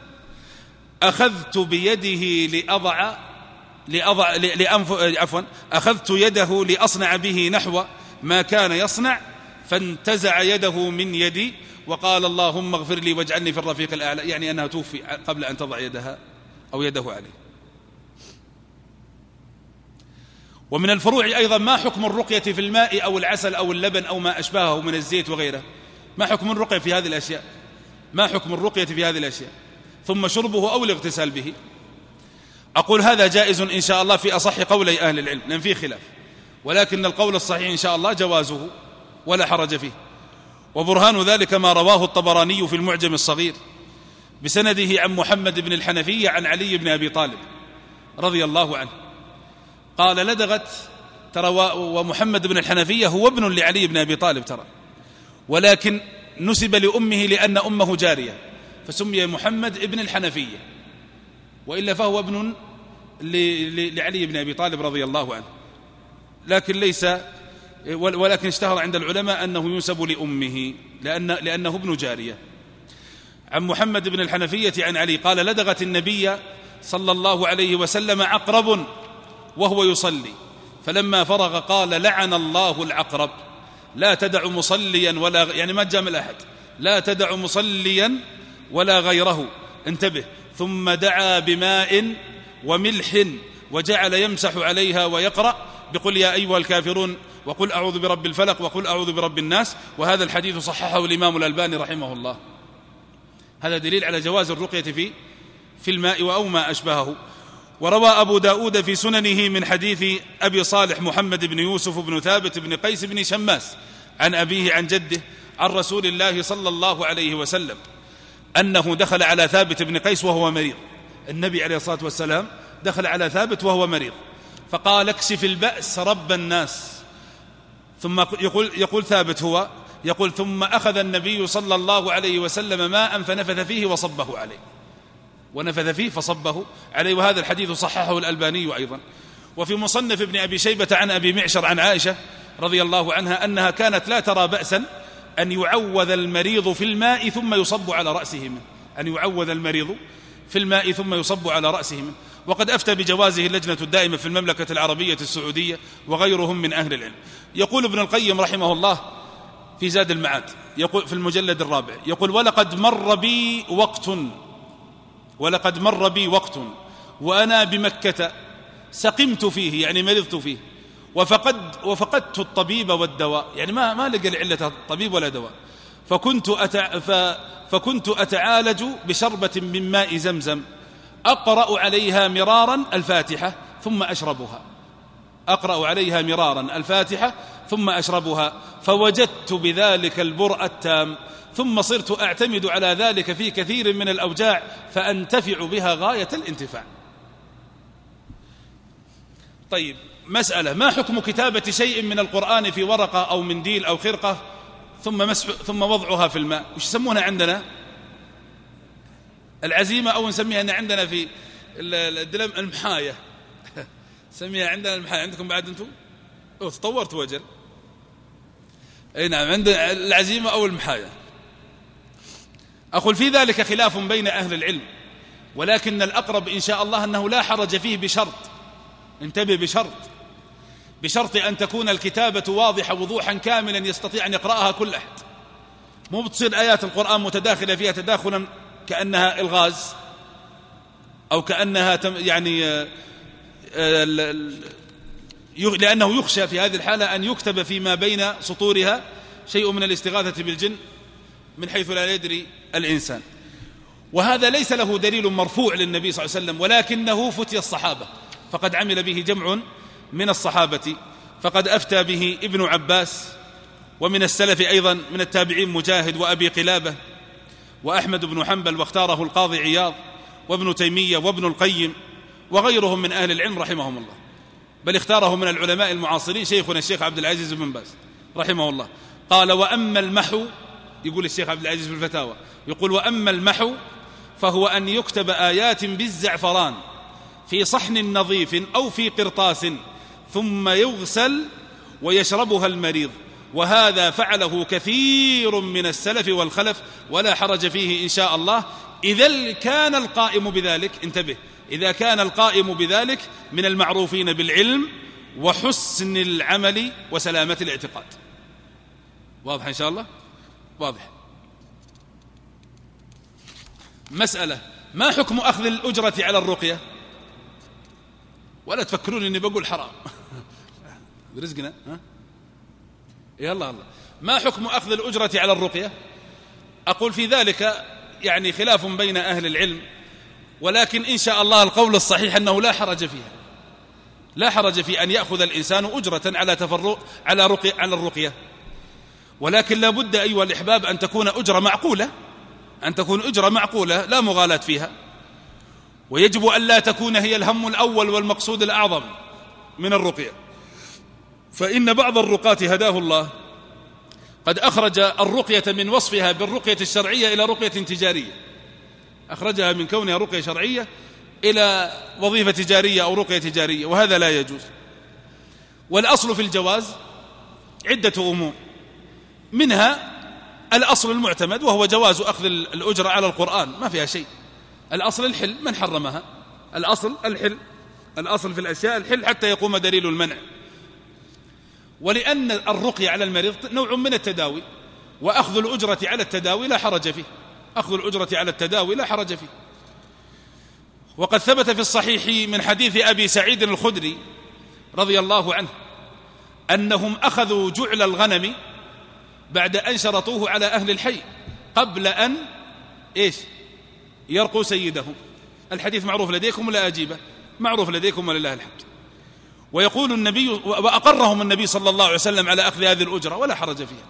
أخذت بيده لأضع لأضع لأنف عفوا أخذت يده لأصنع به نحو ما كان يصنع، فانتزع يده من يدي وقال: اللهم اغفر لي واجعلني في الرفيق الأعلى، يعني أنها توفي قبل أن تضع يدها أو يده عليه. ومن الفروع أيضا ما حكم الرقية في الماء أو العسل أو اللبن أو ما أشباهه من الزيت وغيره؟ ما حكم الرقية في هذه الأشياء؟ ما حكم الرقية في هذه الأشياء؟ ثم شربه أو الاغتسال به. أقول هذا جائز إن شاء الله في أصح قولي أهل العلم، لأن فيه خلاف، ولكن القول الصحيح إن شاء الله جوازه ولا حرج فيه. وبرهان ذلك ما رواه الطبراني في المعجم الصغير بسنده عن محمد بن الحنفية عن علي بن أبي طالب رضي الله عنه قال: لدغت ترى، ومحمد بن الحنفية هو ابن لعلي بن أبي طالب ترى، ولكن نسب لأمه لأن أمه جارية فسمي محمد ابن الحنفية، وإلا فهو ابن لعلي بن أبي طالب رضي الله عنه، لكن ليس ولكن اشتهر عند العلماء أنه ينسب لأمه لأن لأنه ابن جارية. عن محمد بن الحنفية عن علي قال: لدغت النبي صلى الله عليه وسلم عقرب وهو يصلي، فلما فرغ قال: لعن الله العقرب، لا تدع مصليا ولا غ... يعني ما تجامل أحد، لا تدع مصليا ولا غيره، انتبه. ثم دعا بماء وملح وجعل يمسح عليها ويقرأ بقل يا أيها الكافرون وقل أعوذ برب الفلق وقل أعوذ برب الناس، وهذا الحديث صححه الإمام الألباني رحمه الله. هذا دليل على جواز الرقية في في الماء أو ما أشبهه. وروى أبو داود في سننه من حديث أبي صالح محمد بن يوسف بن ثابت بن قيس بن شماس عن أبيه عن جده عن رسول الله صلى الله عليه وسلم أنه دخل على ثابت بن قيس وهو مريض. النبي عليه الصلاة والسلام دخل على ثابت وهو مريض فقال اكشف البأس رب الناس. ثم يقول, يقول ثابت هو يقول ثم أخذ النبي صلى الله عليه وسلم ماء فنفث فيه وصبه عليه ونفث فيه فصبه عليه. وهذا الحديث صححه الألباني أيضا. وفي مصنف ابن أبي شيبة عن أبي معشر عن عائشة رضي الله عنها أنها كانت لا ترى بأسا أن يعوذ المريض في الماء ثم يصب على رأسه منه أن يعوذ المريض في الماء ثم يصب على رأسه منه. وقد أفتى بجوازه اللجنة الدائمة في المملكة العربية السعودية وغيرهم من أهل العلم. يقول ابن القيم رحمه الله في زاد المعاد يقول في المجلد الرابع يقول ولقد مر بي وقت ولقد مر بي وقت وأنا بمكة سقمت فيه يعني مرضت فيه وفقد وفقدت الطبيب والدواء يعني ما ما لقى العلة طبيب ولا دواء فكنت أتع ف فكنت أتعالج بشربة من ماء زمزم أقرأ عليها مرارا الفاتحة ثم أشربها أقرأ عليها مرارا الفاتحة ثم أشربها فوجدت بذلك البرء التام ثم صرت أعتمد على ذلك في كثير من الأوجاع فأنتفع بها غاية الانتفاع. طيب مسألة ما حكم كتابة شيء من القرآن في ورقة أو منديل أو خرقة ثم مسح ثم وضعها في الماء؟ وش يسمونها عندنا؟ العزيمة أو نسميها عندنا في الدلم المحاية سميها عندنا المحاية. عندكم بعد أنتم؟ أوه تطورت وجل. أي نعم عندنا العزيمة أو المحاية. أقول في ذلك خلاف بين أهل العلم ولكن الأقرب إن شاء الله أنه لا حرج فيه بشرط انتبه بشرط بشرط أن تكون الكتابة واضحة وضوحا كاملا يستطيع أن يقرأها كل أحد مو بتصير آيات القرآن متداخلة فيها تداخلا كأنها الغاز أو كأنها يعني لأنه يخشى في هذه الحالة أن يكتب فيما بين سطورها شيء من الاستغاثة بالجن من حيث لا يدري الإنسان. وهذا ليس له دليل مرفوع للنبي صلى الله عليه وسلم ولكنه فتي الصحابة فقد عمل به جمع من الصحابة فقد أفتى به ابن عباس ومن السلف أيضا من التابعين مجاهد وأبي قلابة وأحمد بن حنبل واختاره القاضي عياض وابن تيمية وابن القيم وغيرهم من أهل العلم رحمهم الله بل اختاره من العلماء المعاصرين شيخنا الشيخ عبد العزيز بن باز رحمه الله. قال وأما المحو يقول الشيخ عبد العزيز في الفتاوى يقول وأما المحو فهو أن يكتب آيات بالزعفران في صحن نظيف أو في قرطاس ثم يغسل ويشربها المريض وهذا فعله كثير من السلف والخلف ولا حرج فيه إن شاء الله إذا كان القائم بذلك انتبه إذا كان القائم بذلك من المعروفين بالعلم وحسن العمل وسلامة الاعتقاد. واضح إن شاء الله؟ واضح. مسألة ما حكم أخذ الأجرة على الرقية؟ ولا تفكرون أني بقول حرام برزقنا ها؟ يلا الله ما حكم أخذ الأجرة على الرقية؟ أقول في ذلك يعني خلاف بين أهل العلم ولكن إن شاء الله القول الصحيح أنه لا حرج فيها لا حرج في أن يأخذ الإنسان أجرة على تفرق على رقية على الرقية ولكن لا بد أيها الأحباب أن تكون أجرة معقولة أن تكون أجرة معقولة لا مغالاة فيها ويجب أن لا تكون هي الهم الأول والمقصود الأعظم من الرقية فإن بعض الرقاة هداه الله قد أخرج الرقية من وصفها بالرقية الشرعية إلى رقية تجارية أخرجها من كونها رقية شرعية إلى وظيفة تجارية أو رقية تجارية وهذا لا يجوز. والأصل في الجواز عدة أمور منها الأصل المعتمد وهو جواز أخذ الأجرة على القرآن ما فيها شيء. الأصل الحل من حرمها الأصل الحل الأصل في الأشياء الحل حتى يقوم دليل المنع. ولأن الرقية على المريض نوع من التداوي وأخذ الأجرة على التداوي لا حرج فيه أخذ الأجرة على التداوي لا حرج فيه. وقد ثبت في الصحيح من حديث أبي سعيد الخدري رضي الله عنه أنهم أخذوا جعل الغنم بعد أن شرطوه على أهل الحي قبل أن إيش يرقوا سيدهم. الحديث معروف لديكم ولا أجيبه؟ معروف لديكم ولله الحمد. ويقول النبي، وأقرهم النبي صلى الله عليه وسلم على أخذ هذه الأجرة ولا حرج فيها.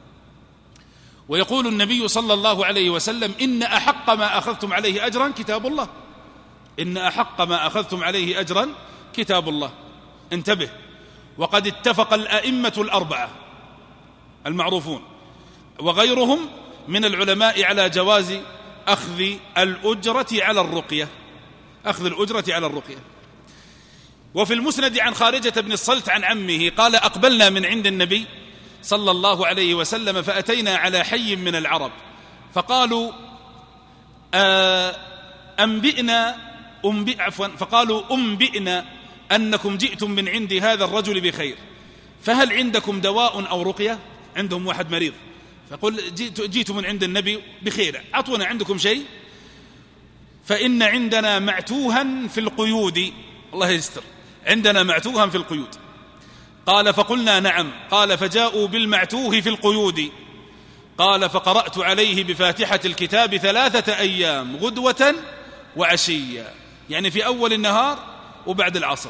ويقول النبي صلى الله عليه وسلم: إن أحق ما أخذتم عليه أجرا كتاب الله. إن أحق ما أخذتم عليه أجرا كتاب الله. انتبه. وقد اتفق الأئمة الأربعة المعروفون وغيرهم من العلماء على جواز أخذ الأجرة على الرقية، أخذ الأجرة على الرقية. وفي المسند عن خارجة بن الصلت عن عمه قال: أقبلنا من عند النبي صلى الله عليه وسلم فأتينا على حي من العرب فقالوا أنبئنا أنبئ عفوا فقالوا أنبئنا أنكم جئتم من عند هذا الرجل بخير، فهل عندكم دواء أو رقية؟ عندهم واحد مريض، فقل جئت, جئت من عند النبي بخير، أعطونا عندكم شيء، فإن عندنا معتوها في القيود. الله يستر، عندنا معتوها في القيود. قال: فقلنا نعم. قال: فجاءوا بالمعتوه في القيود. قال: فقرأت عليه بفاتحة الكتاب ثلاثة أيام غدوة وعشيا، يعني في أول النهار وبعد العصر.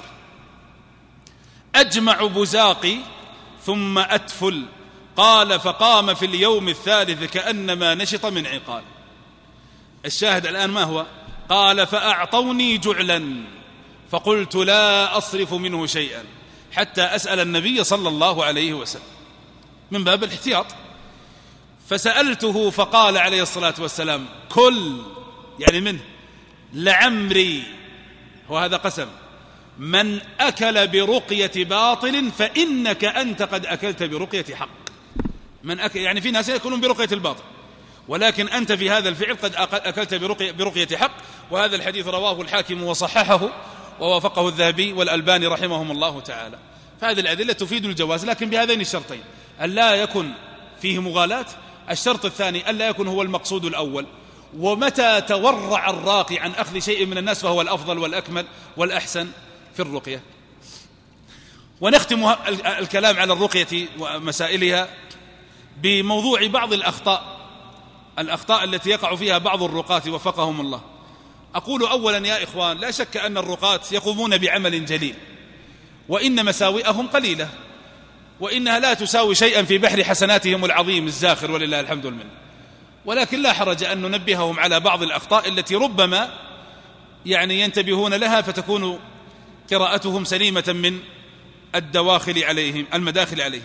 أجمع بزاقي ثم أتفل. قال: فقام في اليوم الثالث كأنما نشط من عقال. الشاهد الآن ما هو؟ قال: فأعطوني جعلا فقلت لا أصرف منه شيئا حتى أسأل النبي صلى الله عليه وسلم، من باب الاحتياط. فسألته فقال عليه الصلاة والسلام: كل، يعني منه، لعمري، وهذا قسم، من أكل برقية باطل فإنك أنت قد أكلت برقية حق. من أكل، يعني في ناس يأكلون برقية الباطل، ولكن أنت في هذا الفعل قد أكلت برقية, برقية حق. وهذا الحديث رواه الحاكم وصححه ووافقه الذهبي والألباني رحمهم الله تعالى. فهذه الأدلة تفيد الجواز، لكن بهذين الشرطين: أن لا يكن فيه مغالاة، الشرط الثاني أن لا يكن هو المقصود الأول. ومتى تورع الراقي عن أخذ شيء من الناس فهو الأفضل والأكمل والأحسن في الرقية. ونختم الكلام على الرقية ومسائلها بموضوع بعض الأخطاء الأخطاء التي يقع فيها بعض الرقاة وفقهم الله. أقول أولا يا إخوان، لا شك أن الرقاة يقومون بعمل جليل، وإن مساوئهم قليلة، وإنها لا تساوي شيئا في بحر حسناتهم العظيم الزاخر ولله الحمد والمنة. ولكن لا حرج أن ننبههم على بعض الأخطاء التي ربما يعني ينتبهون لها فتكون قراءتهم سليمة من الدواخل عليهم المداخل عليهم.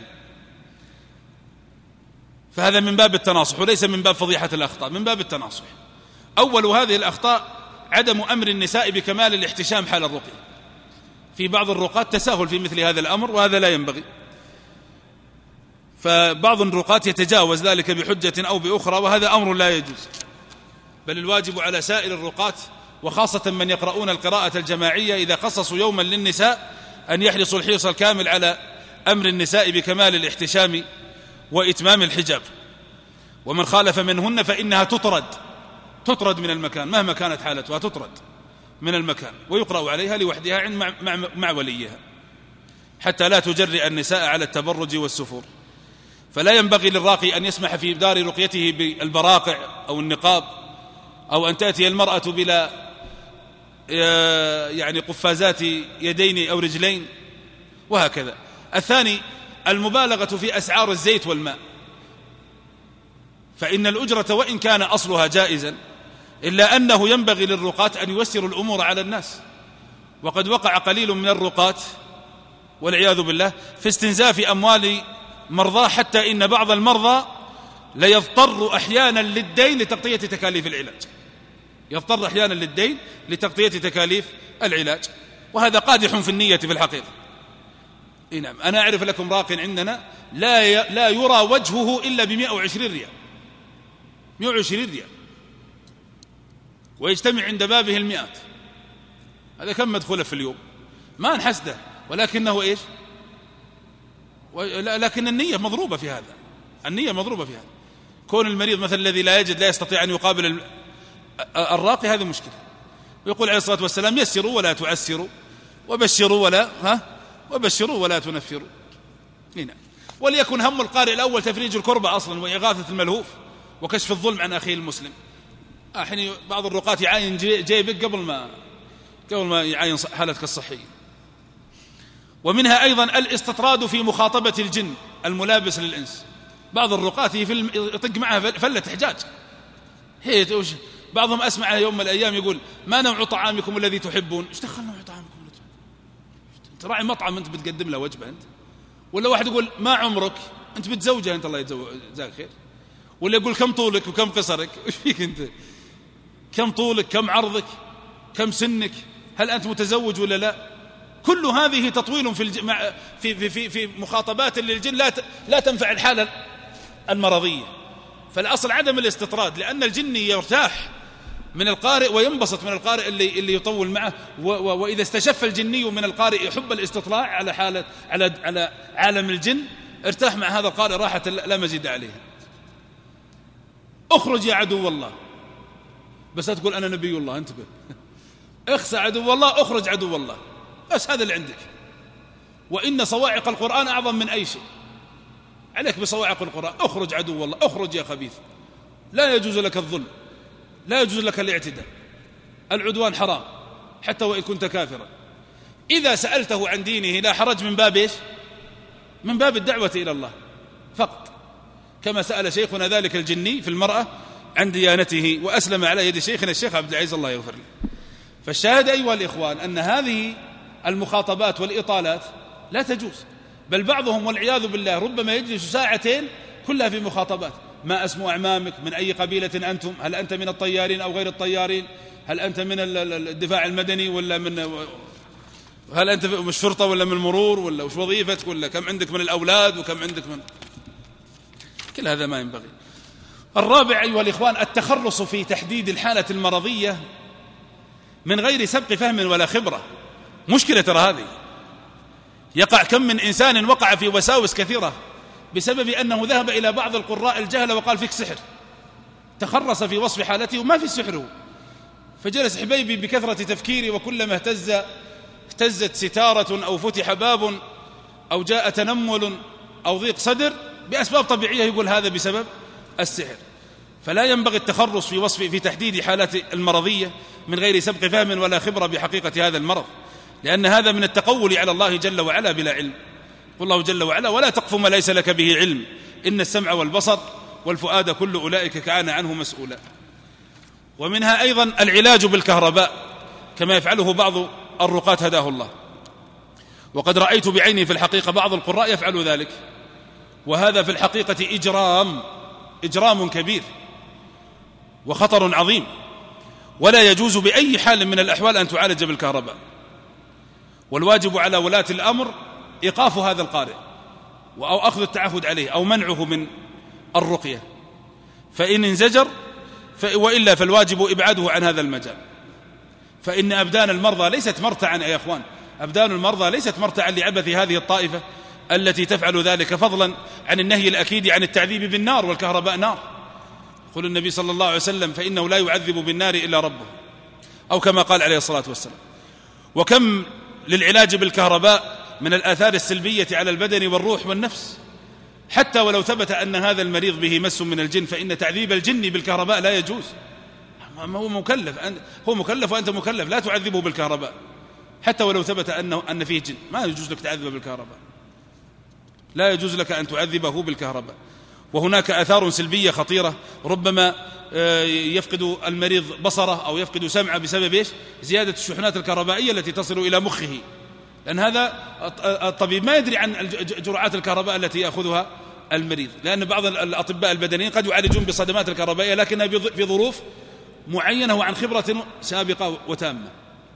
فهذا من باب التناصح وليس من باب فضيحة الأخطاء، من باب التناصح. أول هذه الأخطاء عدم أمر النساء بكمال الاحتشام حال الرقية. في بعض الرقاة تساهل في مثل هذا الأمر، وهذا لا ينبغي. فبعض الرقاة يتجاوز ذلك بحجة أو بأخرى، وهذا أمر لا يجوز. بل الواجب على سائر الرقاة وخاصة من يقرؤون القراءة الجماعية إذا خصصوا يوما للنساء أن يحرصوا الحرص الكامل على أمر النساء بكمال الاحتشام وإتمام الحجاب. ومن خالف منهن فإنها تطرد تطرد من المكان مهما كانت حالتها، تطرد من المكان ويقرأ عليها لوحدها عند مع, مع, مع وليها، حتى لا تجرئ النساء على التبرج والسفور. فلا ينبغي للراقي أن يسمح في دار رقيته بالبراقع أو النقاب، أو أن تأتي المرأة بلا يعني قفازات يدين أو رجلين، وهكذا. الثاني المبالغة في أسعار الزيت والماء، فإن الأجرة وإن كان أصلها جائزا إلا أنه ينبغي للرقاة أن ييسروا الأمور على الناس. وقد وقع قليل من الرقاة والعياذ بالله في استنزاف أموال مرضى، حتى إن بعض المرضى ليضطر أحيانا للدين لتغطية تكاليف العلاج، يضطر أحيانا للدين لتغطية تكاليف العلاج، وهذا قادح في النية في الحقيقة. نعم، أنا أعرف لكم راق عندنا لا لا يرى وجهه إلا بمئة وعشرين ريال، مئة وعشرين ريال، ويجتمع عند بابه المئات. هذا كم مدخله في اليوم؟ ما نحسده، ولكنه إيش؟ لكن النية مضروبة في هذا، النية مضروبة في هذا. كون المريض مثلا الذي لا يجد لا يستطيع أن يقابل الراقي، هذه مشكلة. ويقول عليه الصلاة والسلام: يسروا ولا تعسروا، وبشروا ولا ها وبشروا ولا تنفروا. هنا. وليكن هم القارئ الأول تفريج الكربة أصلا وإغاثة الملهوف وكشف الظلم عن أخيه المسلم. حين بعض الرقاة يعاين جيبك قبل ما قبل ما يعاين حالتك الصحية. ومنها أيضا الاستطراد في مخاطبة الجن الملابس للإنس. بعض الرقاة يطق معها فلة حجاج، هي بعضهم أسمع يوم من الأيام يقول ما نوع طعامكم الذي تحبون؟ ايش دخل نوع طعامكم؟ انت راعي مطعم انت بتقدم له وجبة انت؟ ولا واحد يقول ما عمرك؟ انت بتزوجها انت الله يجزاك خير. ولا يقول كم طولك وكم قصرك؟ ايش فيك انت؟ كم طولك كم عرضك كم سنك؟ هل أنت متزوج ولا لا؟ كل هذه تطويل في الج... في في في, في مخاطبات للجن لا ت... لا تنفع الحالة المرضية. فالأصل عدم الاستطراد، لأن الجن يرتاح من القارئ وينبسط من القارئ اللي اللي يطول معه، و... و... وإذا استشف الجني من القارئ يحب الاستطلاع على حالة على على عالم الجن، ارتاح مع هذا القارئ راحة لا مزيد عليها. اخرج يا عدو الله، بس لا تقول أنا نبي الله، انتبه. اخسى عدو الله، اخرج عدو الله، بس هذا اللي عندك. وإن صواعق القرآن أعظم من أي شيء. عليك بصواعق القرآن. اخرج عدو الله، اخرج يا خبيث. لا يجوز لك الظلم، لا يجوز لك الاعتداء، العدوان حرام حتى وإن كنت كافرا. إذا سألته عن دينه لا حرج، من باب إيش؟ من باب الدعوة إلى الله فقط، كما سأل شيخنا ذلك الجني في المرأة عن ديانته وأسلم على يد شيخنا الشيخ عبد العزيز الله يغفر له. فالشاهد أيها الإخوان أن هذه المخاطبات والإطالات لا تجوز، بل بعضهم والعياذ بالله ربما يجلس ساعتين كلها في مخاطبات. ما اسم أعمامك؟ من أي قبيلة أنتم؟ هل أنت من الطيارين أو غير الطيارين؟ هل أنت من الدفاع المدني ولا من، هل أنت مش شرطة ولا من المرور، ولا وش وظيفتك، ولا كم عندك من الأولاد وكم عندك من، كل هذا ما ينبغي. الرابع أيها الإخوان التخرص في تحديد الحالة المرضية من غير سبق فهم ولا خبرة. مشكلة ترى هذه، يقع كم من إنسان وقع في وساوس كثيرة بسبب أنه ذهب إلى بعض القراء الجهل وقال فيك سحر، تخرص في وصف حالته وما في سحره، فجلس حبيبي بكثرة تفكيري وكلما اهتز اهتزت ستارة أو فتح باب أو جاء تنمل أو ضيق صدر بأسباب طبيعية يقول هذا بسبب السحر. فلا ينبغي التخرص في وصف في تحديد حالات المرضية من غير سبق فهم ولا خبرة بحقيقة هذا المرض، لأن هذا من التقول على الله جل وعلا بلا علم. قل الله جل وعلا ولا تقف ما ليس لك به علم إن السمع والبصر والفؤاد كل أولئك كان عنه مسؤولا. ومنها أيضا العلاج بالكهرباء كما يفعله بعض الرقاة هداه الله، وقد رأيت بعيني في الحقيقة بعض القراء يفعل ذلك، وهذا في الحقيقة إجرام إجرام كبير وخطر عظيم، ولا يجوز بأي حال من الأحوال أن تعالج بالكهرباء. والواجب على ولاة الأمر إيقاف هذا القارئ أو أخذ التعهد عليه أو منعه من الرقية، فإن انزجر وإلا فالواجب إبعاده عن هذا المجال. فإن أبدان المرضى ليست مرتعا يا أخوان، أبدان المرضى ليست مرتعا لعبث هذه الطائفة التي تفعل ذلك، فضلا عن النهي الأكيد عن التعذيب بالنار، والكهرباء نار. يقول النبي صلى الله عليه وسلم فإنه لا يعذب بالنار إلا ربه، أو كما قال عليه الصلاة والسلام. وكم للعلاج بالكهرباء من الآثار السلبية على البدن والروح والنفس، حتى ولو ثبت أن هذا المريض به مس من الجن، فإن تعذيب الجن بالكهرباء لا يجوز. هو مكلف، هو مكلف وأنت مكلف، لا تعذبه بالكهرباء حتى ولو ثبت أنه أن فيه جن، ما يجوز لك تعذبه بالكهرباء، لا يجوز لك أن تعذبه بالكهرباء. وهناك آثار سلبية خطيرة، ربما يفقد المريض بصره أو يفقد سمعه بسبب إيش؟ زيادة الشحنات الكهربائية التي تصل إلى مخه، لأن هذا الطبيب ما يدري عن جرعات الكهرباء التي يأخذها المريض، لأن بعض الأطباء البدنيين قد يعالجون بالصدمات الكهربائية لكنها في ظروف معينة وعن خبرة سابقة وتامة،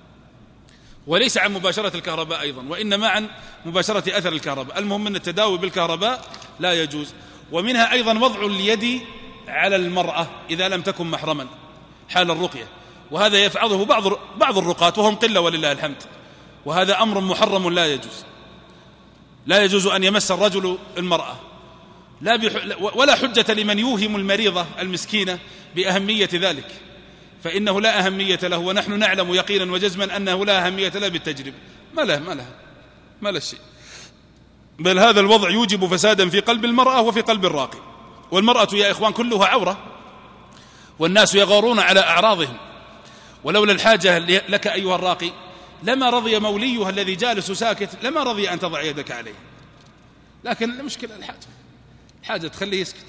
وليس عن مباشرة الكهرباء أيضا، وإنما عن مباشرة أثر الكهرباء. المهم أن التداوي بالكهرباء لا يجوز. ومنها أيضا وضع اليد على المرأة إذا لم تكن محرما حال الرقية، وهذا يفعله بعض بعض الرقاة وهم قلة ولله الحمد، وهذا أمر محرم لا يجوز. لا يجوز أن يمس الرجل المرأة، لا بح... ولا حجة لمن يوهم المريضة المسكينة بأهمية ذلك، فإنه لا أهمية له، ونحن نعلم يقينا وجزما أنه لا أهمية له بالتجربة، ما له ما له ما له شيء. بل هذا الوضع يوجب فسادا في قلب المرأة وفي قلب الراقي. والمرأة يا إخوان كلها عورة، والناس يغارون على أعراضهم، ولولا الحاجة لك أيها الراقي لما رضي موليها الذي جالس ساكت، لما رضي أن تضع يدك عليه. لكن المشكلة الحاجة، الحاجة تخليه يسكت.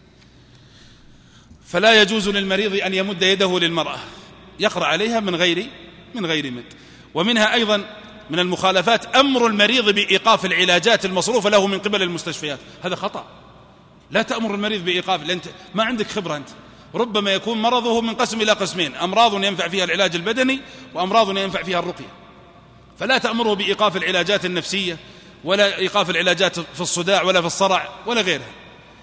فلا يجوز للمريض أن يمد يده للمرأة، يقرأ عليها من غير من غير مد. ومنها أيضا من المخالفات أمر المريض بإيقاف العلاجات المصروفة له من قبل المستشفيات. هذا خطأ. لا تأمر المريض بإيقاف، لأن ما عندك خبرة أنت. ربما يكون مرضه من قسم إلى قسمين، أمراض ينفع فيها العلاج البدني وأمراض ينفع فيها الرقية. فلا تأمره بإيقاف العلاجات النفسية ولا إيقاف العلاجات في الصداع ولا في الصرع ولا غيرها،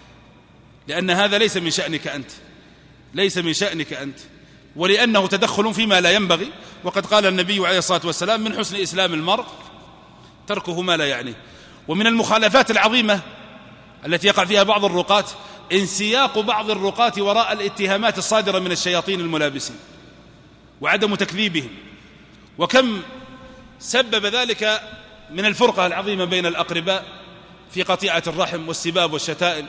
لأن هذا ليس من شأنك أنت، ليس من شأنك أنت، ولأنه تدخل فيما لا ينبغي. وقد قال النبي عليه الصلاة والسلام: من حسن إسلام المرء تركه ما لا يعنيه. ومن المخالفات العظيمة التي يقع فيها بعض الرقاة انسياق بعض الرقاة وراء الاتهامات الصادرة من الشياطين الملابسين وعدم تكذيبهم، وكم سبب ذلك من الفرقة العظيمة بين الأقرباء في قطيعة الرحم والسباب والشتائم.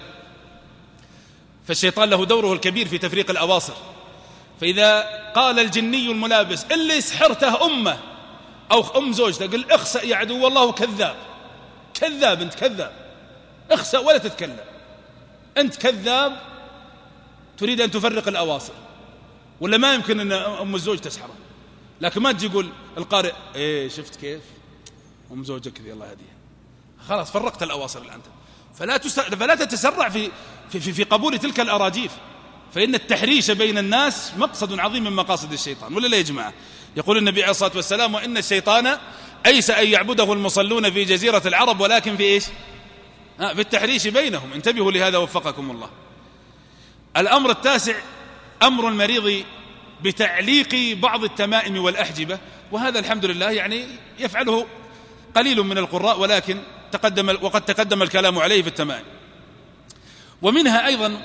فالشيطان له دوره الكبير في تفريق الأواصر. فإذا قال الجني الملابس اللي سحرته أمه أو أم زوجته، قل اخسأ يا عدو الله، كذاب كذاب أنت كذاب، اخسأ ولا تتكلم، أنت كذاب، تريد أن تفرق الأواصر. ولا ما يمكن أن أم الزوج تسحره، لكن ما تجي يقول القارئ إيه شفت كيف أم زوجك كذي الله هديها، خلاص فرقت الأواصر الآن. فلا فلا تتسرع في في في قبول تلك الأراجيف، فإن التحريش بين الناس مقصد عظيم من مقاصد الشيطان. ولا لا يا جماعة؟ يقول النبي عليه الصلاة والسلام: وإن الشيطان أيس أن يعبده المصلون في جزيرة العرب، ولكن في إيش؟ في التحريش بينهم. انتبهوا لهذا وفقكم الله. الأمر التاسع أمر المريض بتعليق بعض التمائم والأحجبة، وهذا الحمد لله يعني يفعله قليل من القراء، ولكن تقدم وقد تقدم الكلام عليه في التمائم. ومنها أيضا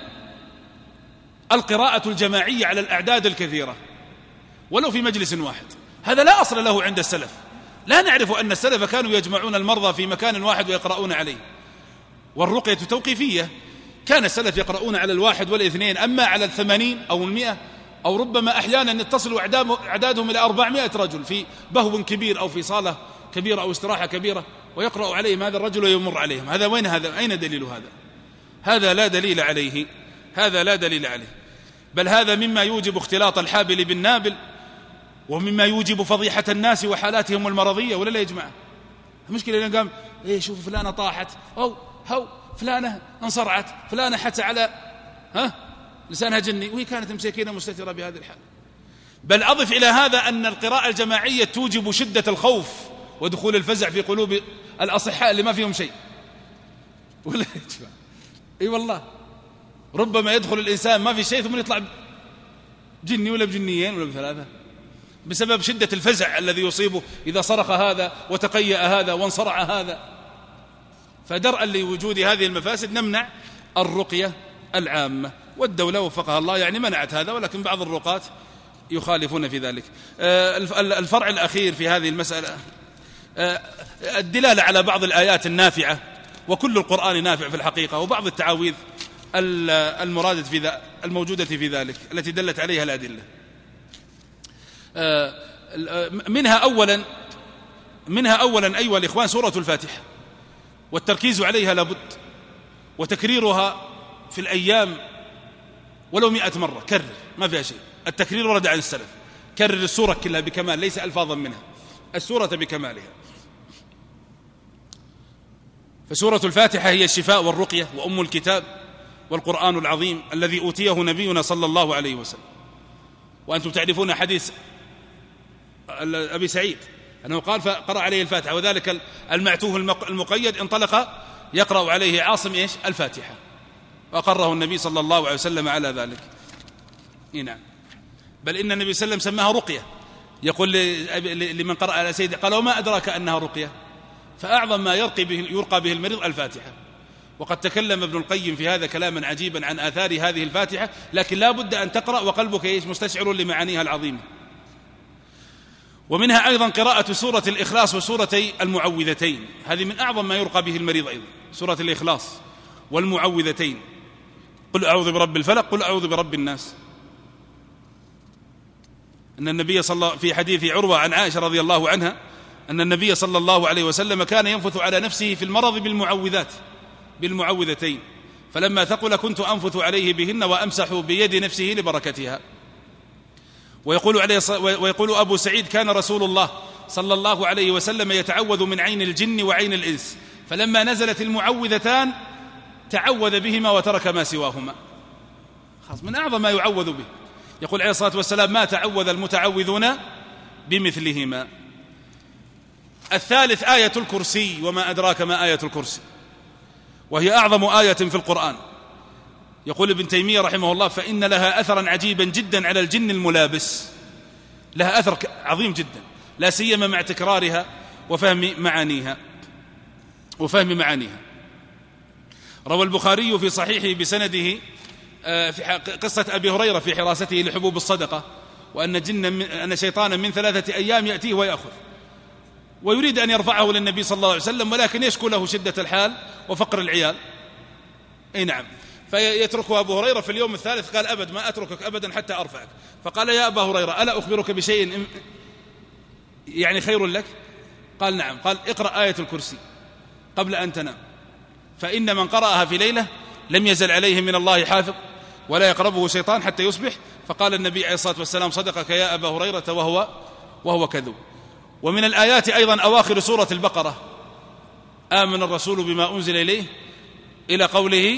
القراءة الجماعية على الأعداد الكثيرة ولو في مجلس واحد. هذا لا أصل له عند السلف. لا نعرف أن السلف كانوا يجمعون المرضى في مكان واحد ويقرؤون عليه. والرقية توقيفية، كان السلف يقرؤون على الواحد والاثنين، أما على الثمانين أو المئة أو ربما أحيانا يتصل أعدادهم إلى أربعمائة رجل في بهو كبير أو في صالة كبيرة أو استراحة كبيرة، ويقرأ عليهم هذا الرجل ويمر عليهم. هذا وين هذا؟ أين دليل هذا؟ هذا لا دليل عليه، هذا لا دليل عليه. بل هذا مما يوجب اختلاط الحابل بالنابل، ومما يوجب فضيحة الناس وحالاتهم المرضية. ولا لا يا جماعة؟ المشكلة اللي قام إيه شوف فلانة طاحت، أو هو فلانة انصرعت، فلانة حتى على ها لسانها جني، وهي كانت مسكينة مستترة بهذه الحال. بل أضف إلى هذا أن القراءة الجماعية توجب شدة الخوف ودخول الفزع في قلوب الأصحاء اللي ما فيهم شيء. ولا يا جماعة؟ اي والله ربما يدخل الإنسان ما في شيء ثم يطلع جني ولا بجنيين ولا بثلاثة، بسبب شدة الفزع الذي يصيبه إذا صرخ هذا وتقيأ هذا وانصرع هذا. فدرءا لوجود هذه المفاسد نمنع الرقية العامة، والدولة وفقها الله يعني منعت هذا، ولكن بعض الرقاة يخالفون في ذلك. الفرع الأخير في هذه المسألة الدلالة على بعض الآيات النافعة، وكل القرآن نافع في الحقيقة، وبعض التعاويذ المرادة في ذا الموجودة في ذلك التي دلت عليها الأدلة. منها أولا منها أولا أيها الإخوان سورة الفاتحة، والتركيز عليها لابد، وتكريرها في الأيام ولو مئة مرة، كرر ما فيها شيء. التكرير ورد عن السلف، كرر السورة كلها بكمال، ليس ألفاظا منها، السورة بكمالها. فسورة الفاتحة هي الشفاء والرقية وأم الكتاب والقرآن العظيم الذي أوتيه نبينا صلى الله عليه وسلم. وأنتم تعرفون حديث أبي سعيد أنه قال فقرأ عليه الفاتحة، وذلك المعتوه المقيد انطلق يقرأ عليه عاصم إيش؟ الفاتحة، وأقره النبي صلى الله عليه وسلم على ذلك. نعم، بل إن النبي صلى الله عليه وسلم سماها رقية، يقول لمن قرأ على سيدي قال وما أدراك أنها رقية، فأعظم ما يرقي به يرقى به المريض الفاتحة. وقد تكلم ابن القيم في هذا كلاما عجيبا عن آثار هذه الفاتحة، لكن لا بد أن تقرأ وقلبك إيش؟ مستشعر لمعانيها العظيمة. ومنها أيضا قراءة سورة الإخلاص وسورتي المعوذتين، هذه من أعظم ما يرقى به المريض أيضا، سورة الإخلاص والمعوذتين، قل أعوذ برب الفلق، قل أعوذ برب الناس. أن النبي صلى الله في حديث عروة عن عائشة رضي الله عنها أن النبي صلى الله عليه وسلم كان ينفث على نفسه في المرض بالمعوذات بالمعوذتين، فلما ثقل كنت أنفث عليه بهن وأمسح بيد نفسه لبركتها. ويقول, عليه ويقول أبو سعيد كان رسول الله صلى الله عليه وسلم يتعوذ من عين الجن وعين الإنس، فلما نزلت المعوذتان تعوذ بهما وترك ما سواهما، خاص من أعظم ما يعوذ به. يقول عليه الصلاة والسلام ما تعوذ المتعوذون بمثلهما. الثالث آية الكرسي، وما أدراك ما آية الكرسي، وهي أعظم آية في القرآن. يقول ابن تيمية رحمه الله فإن لها أثرا عجيبا جدا على الجن الملابس، لها أثر عظيم جدا لا سيما مع تكرارها وفهم معانيها وفهم معانيها. روى البخاري في صحيحه بسنده في قصة أبي هريرة في حراسته لحبوب الصدقة، وأن جن من أن شيطانا من ثلاثة أيام يأتيه ويأخذ ويريد أن يرفعه للنبي صلى الله عليه وسلم، ولكن يشكو له شدة الحال وفقر العيال. أي نعم، فيتركه أبو هريرة في اليوم الثالث، قال أبد ما أتركك أبدا حتى أرفعك. فقال يا أبا هريرة ألا أخبرك بشيء يعني خير لك؟ قال نعم. قال اقرأ آية الكرسي قبل أن تنام، فإن من قرأها في ليلة لم يزل عليه من الله حافظ ولا يقربه شيطان حتى يصبح. فقال النبي عليه الصلاة والسلام صدقك يا أبا هريرة وهو, وهو كذوب. ومن الآيات أيضا أواخر سورة البقرة آمن الرسول بما أنزل إليه إلى قوله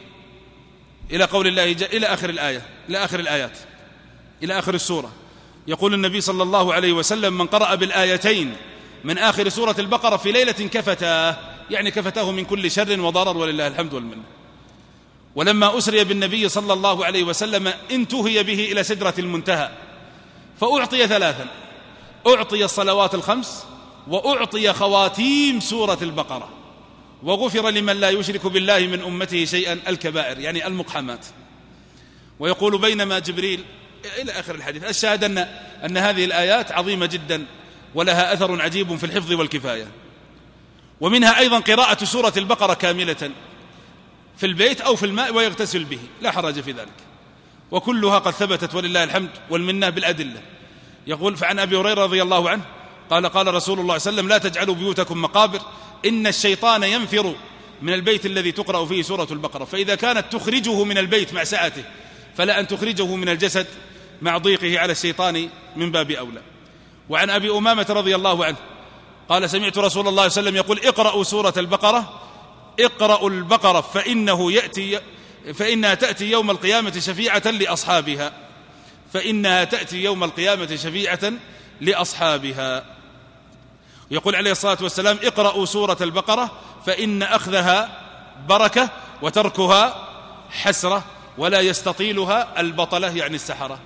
إلى قول الله إلى آخر الآية إلى آخر الآيات إلى آخر السورة. يقول النبي صلى الله عليه وسلم من قرأ بالآيتين من آخر سورة البقرة في ليلة كفتاه، يعني كفتاه من كل شر وضرر ولله الحمد والمنة. ولما أسري بالنبي صلى الله عليه وسلم انتهي به إلى سدرة المنتهى فأعطي ثلاثا، أعطي الصلوات الخمس وأعطي خواتيم سورة البقرة، وغفر لمن لا يشرك بالله من أمته شيئا الكبائر يعني المقحمات. ويقول بينما جبريل إلى آخر الحديث. الشاهد أن, أن هذه الآيات عظيمة جدا ولها أثر عجيب في الحفظ والكفاية. ومنها أيضا قراءة سورة البقرة كاملة في البيت أو في الماء ويغتسل به، لا حرج في ذلك، وكلها قد ثبتت ولله الحمد والمنة بالأدلة. يقول فعن أبي هريرة رضي الله عنه قال قال رسول الله صلى الله عليه وسلم لا تجعلوا بيوتكم مقابر إن الشيطان ينفر من البيت الذي تقرأ فيه سورة البقرة، فإذا كانت تخرجه من البيت مع سعته فلا أن تخرجه من الجسد مع ضيقه على الشيطان من باب أولى. وعن أبي أمامة رضي الله عنه قال سمعت رسول الله صلى الله عليه وسلم يقول اقرأوا سورة البقرة اقرأوا البقرة فإنه يأتي فإنها تأتي يوم القيامة شفيعة لأصحابها فإنها تأتي يوم القيامة شفيعة لأصحابها. يقول عليه الصلاة والسلام اقرأوا سورة البقرة فإن أخذها بركة وتركها حسرة ولا يستطيلها البطلة يعني السحرة.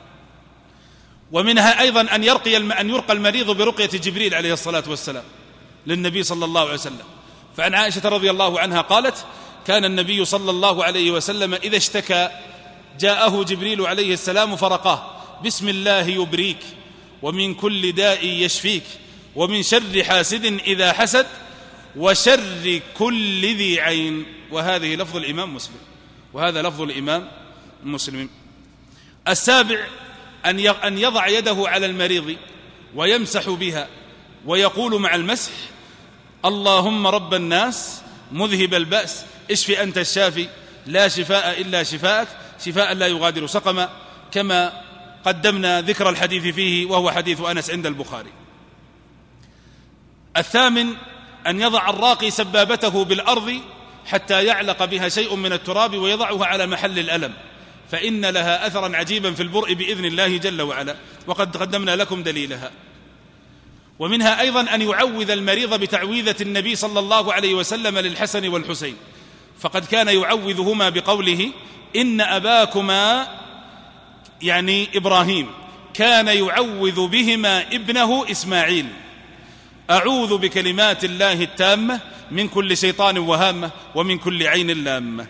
ومنها أيضا أن يرقي أن يرقى المريض برقية جبريل عليه الصلاة والسلام للنبي صلى الله عليه وسلم. فعن عائشة رضي الله عنها قالت كان النبي صلى الله عليه وسلم إذا اشتكى جاءه جبريل عليه السلام فرقاه بسم الله يبريك ومن كل داء يشفيك ومن شر حاسد إذا حسد وشر كل ذي عين. وهذه لفظ الإمام مسلم وهذا لفظ الإمام مسلم. السابع أن يضع يده على المريض ويمسح بها ويقول مع المسح اللهم رب الناس مذهب البأس اشف أنت الشافي لا شفاء إلا شفاءك شفاء لا يغادر سقما، كما قدمنا ذكر الحديث فيه وهو حديث أنس عند البخاري. الثامن أن يضع الراقي سبابته بالأرض حتى يعلق بها شيء من التراب ويضعها على محل الألم، فإن لها أثرا عجيبا في البرء بإذن الله جل وعلا، وقد قدمنا لكم دليلها. ومنها أيضا أن يعوذ المريض بتعويذة النبي صلى الله عليه وسلم للحسن والحسين، فقد كان يعوذهما بقوله إن أباكما يعني إبراهيم كان يعوذ بهما ابنه إسماعيل أعوذ بكلمات الله التامة من كل شيطان وهامة ومن كل عين لامة.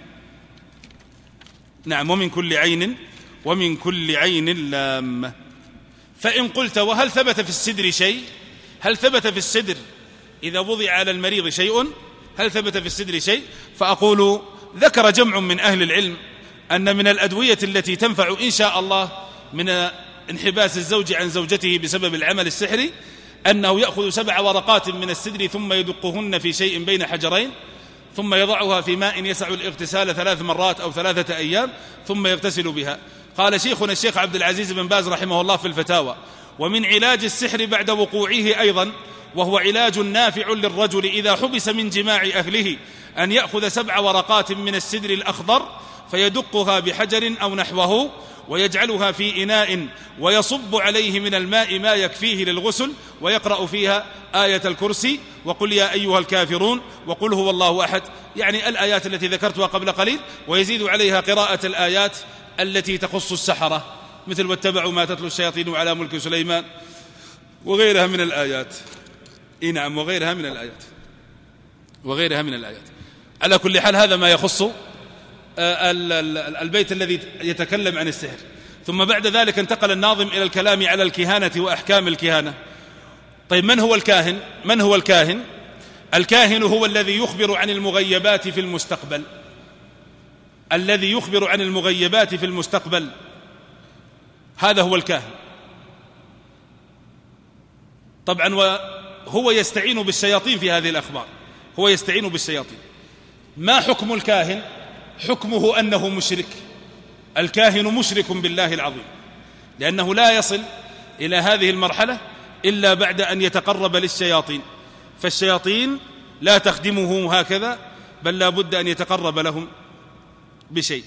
نعم ومن كل عين ومن كل عين لامة. فإن قلت وهل ثبت في السدر شيء؟ هل ثبت في السدر إذا وضع على المريض شيء؟ هل ثبت في السدر شيء؟ فأقول ذكر جمع من أهل العلم أن من الأدوية التي تنفع إن شاء الله من انحباس الزوج عن زوجته بسبب العمل السحري أنه يأخذ سبع ورقات من السدر ثم يدقهن في شيء بين حجرين ثم يضعها في ماء يسع الاغتسال ثلاث مرات أو ثلاثة أيام ثم يغتسل بها. قال شيخنا الشيخ عبد العزيز بن باز رحمه الله في الفتاوى: ومن علاج السحر بعد وقوعه أيضا، وهو علاج نافع للرجل إذا حبس من جماع أهله، أن يأخذ سبع ورقات من السدر الأخضر فيدقها بحجر أو نحوه ويجعلها في إناء ويصب عليه من الماء ما يكفيه للغسل، ويقرأ فيها آية الكرسي وقل يا أيها الكافرون وقل هو الله أحد، يعني الآيات التي ذكرتها قبل قليل، ويزيد عليها قراءة الآيات التي تخص السحرة مثل واتبعوا ما تتلو الشياطين على ملك سليمان وغيرها من الآيات. إيه نعم، وغيرها من الآيات وغيرها من الآيات. على كل حال هذا ما يخص البيت الذي يتكلم عن السحر. ثم بعد ذلك انتقل الناظم إلى الكلام على الكهانة وأحكام الكهانة. طيب من هو الكاهن؟ من هو الكاهن؟ الكاهن هو الذي يخبر عن المغيبات في المستقبل، الذي يخبر عن المغيبات في المستقبل، هذا هو الكاهن. طبعا وهو يستعين بالشياطين في هذه الأخبار، هو يستعين بالشياطين. ما حكم الكاهن؟ حكمه أنه مشرك. الكاهن مشرك بالله العظيم، لأنه لا يصل إلى هذه المرحلة إلا بعد أن يتقرب للشياطين، فالشياطين لا تخدمه هكذا، بل لا بد أن يتقرب لهم بشيء.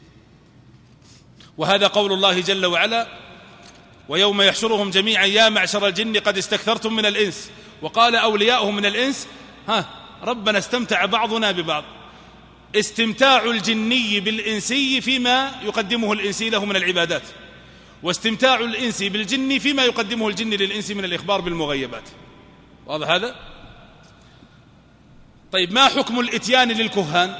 وهذا قول الله جل وعلا: ويوم يحشرهم جميعا يا معشر الجن قد استكثرتم من الإنس. وقال أولياؤهم من الإنس: ها ربنا استمتع بعضنا ببعض. استمتاع الجني بالإنسي فيما يقدمه الإنسي له من العبادات، واستمتاع الإنسي بالجن فيما يقدمه الجن للإنس من الإخبار بالمغيبات. واضح هذا؟ طيب ما حكم الإتيان للكهان؟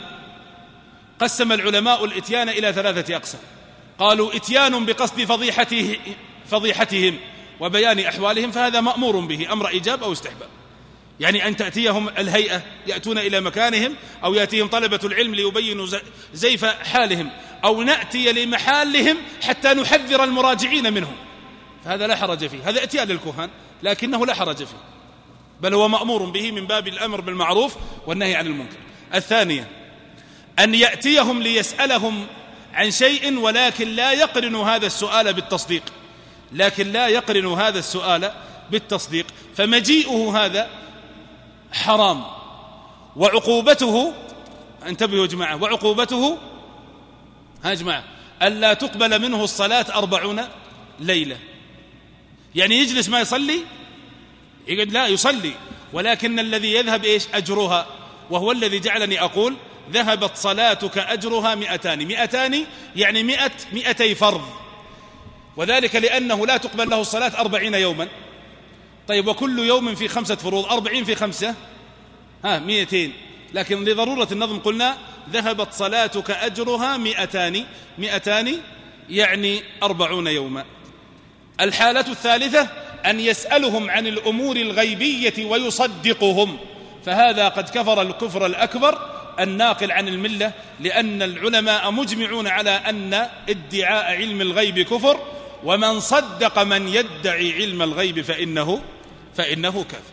قسم العلماء الإتيان إلى ثلاثة أقسام. قالوا: إتيان بقصد فضيحته فضيحتهم وبيان أحوالهم، فهذا مأمور به أمر إيجاب أو استحباب، يعني أن تأتيهم الهيئة يأتون إلى مكانهم، أو يأتيهم طلبة العلم ليبينوا زيف حالهم، أو نأتي لمحالهم حتى نحذر المراجعين منهم، فهذا لا حرج فيه، هذا إتيان للكهان لكنه لا حرج فيه، بل هو مأمور به من باب الأمر بالمعروف والنهي عن المنكر. الثانية أن يأتيهم ليسألهم عن شيء ولكن لا يقرن هذا السؤال بالتصديق، لكن لا يقرن هذا السؤال بالتصديق، فمجيئه هذا حرام، وعقوبته، انتبهوا يا جماعة، وعقوبته ها جماعة ألا تقبل منه الصلاة أربعون ليلة. يعني يجلس ما يصلي، يقول لا يصلي، ولكن الذي يذهب إيش؟ أجرها، وهو الذي جعلني أقول ذهبت صلاتك أجرها مئتان. مئتان يعني مئة مئتي فرض، وذلك لأنه لا تقبل له الصلاة أربعين يوما. طيب وكل يوم في خمسة فروض، أربعين في خمسة ها مئتين، لكن لضرورة النظم قلنا ذهبت صلاتك أجرها مئتان. مئتان يعني أربعون يوما. الحالة الثالثة أن يسألهم عن الأمور الغيبية ويصدقهم، فهذا قد كفر الكفر الأكبر الناقل عن الملة، لأن العلماء مجمعون على أن ادعاء علم الغيب كفر، ومن صدق من يدعي علم الغيب فإنه فإنه كافر.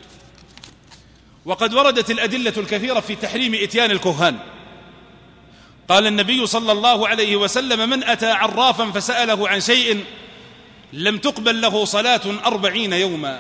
وقد وردت الأدلة الكثيرة في تحريم إتيان الكهان. قال النبي صلى الله عليه وسلم: من أتى عرافا فسأله عن شيء لم تقبل له صلاة أربعين يوما.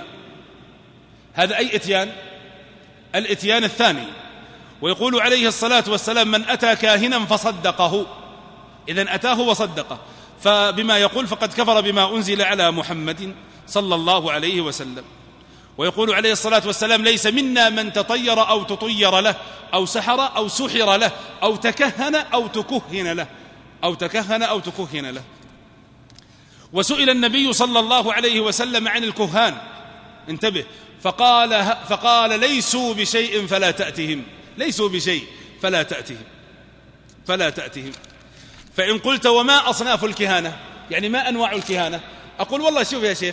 هذا أي إتيان؟ الإتيان الثاني. ويقول عليه الصلاة والسلام: من أتى كاهنا فصدقه، إذن أتاه وصدقه، فبما يقول فقد كفر بما أنزل على محمد صلى الله عليه وسلم. ويقول عليه الصلاة والسلام: ليس منا من تطير أو تطير له أو سحر أو سحر له أو تكهن أو تكهن له أو تكهن أو تكهن له. وسئل النبي صلى الله عليه وسلم عن الكهان، انتبه، فقال, فقال ليسوا بشيء فلا تأتهم، ليسوا بشيء فلا تأتهم فلا تأتهم. فإن قلت وما أصناف الكهانة، يعني ما أنواع الكهانة؟ أقول والله شوف يا شيخ،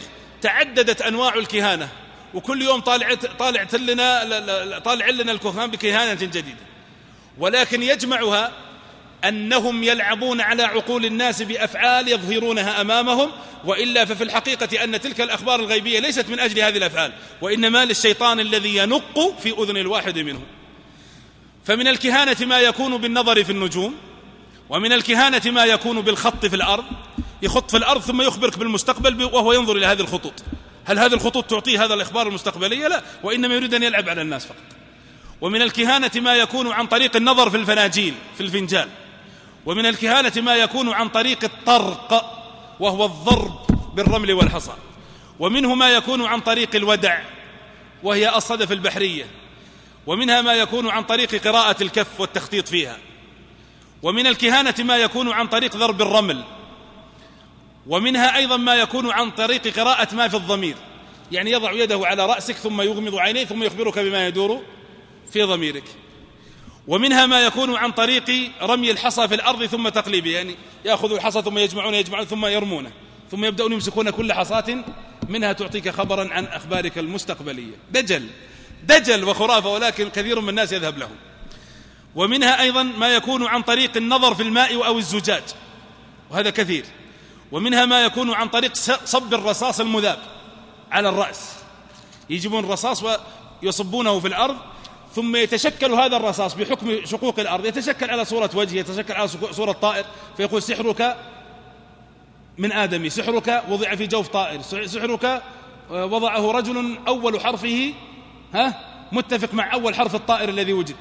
تعددت أنواع الكهانة، وكل يوم طالعت طالعت لنا طالع لنا الكهان بكهانة جديدة، ولكن يجمعها أنهم يلعبون على عقول الناس بأفعال يظهرونها أمامهم، وإلا ففي الحقيقة أن تلك الأخبار الغيبية ليست من أجل هذه الأفعال، وإنما للشيطان الذي ينق في أذن الواحد منهم. فمن الكهانة ما يكون بالنظر في النجوم، ومن الكهانة ما يكون بالخط في الأرض، يخط في الأرض ثم يخبرك بالمستقبل وهو ينظر إلى هذه الخطوط. هل هذه الخطوط تعطيه هذا الإخبار المستقبلية؟ لا، وإنما يريد أن يلعب على الناس فقط. ومن الكهانة ما يكون عن طريق النظر في الفناجيل في الفنجان، ومن الكهانة ما يكون عن طريق الطرق وهو الضرب بالرمل والحصى، ومنه ما يكون عن طريق الودع وهي الصدف البحرية، ومنها ما يكون عن طريق قراءة الكف والتخطيط فيها، ومن الكهانة ما يكون عن طريق ضرب الرمل، ومنها أيضا ما يكون عن طريق قراءة ما في الضمير، يعني يضع يده على رأسك ثم يغمض عينيه ثم يخبرك بما يدور في ضميرك. ومنها ما يكون عن طريق رمي الحصى في الأرض ثم تقليبه، يعني يأخذ الحصى ثم يجمعون يجمعون ثم يرمونه، ثم يبدأون يمسكون كل حصاة منها تعطيك خبرا عن أخبارك المستقبلية. دجل دجل وخرافة، ولكن كثير من الناس يذهب له. ومنها أيضا ما يكون عن طريق النظر في الماء أو الزجاج، وهذا كثير. ومنها ما يكون عن طريق صب الرصاص المذاب على الرأس، يجيبون الرصاص ويصبونه في الأرض، ثم يتشكل هذا الرصاص بحكم شقوق الأرض، يتشكل على صورة وجه، يتشكل على صورة طائر، فيقول سحرك من آدمي، سحرك وضع في جوف طائر، سحرك وضعه رجل أول حرفه ها متفق مع أول حرف الطائر الذي وجد.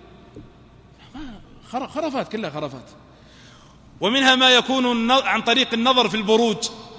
خرافات، كلها خرافات. ومنها ما يكون عن طريق النظر في البروج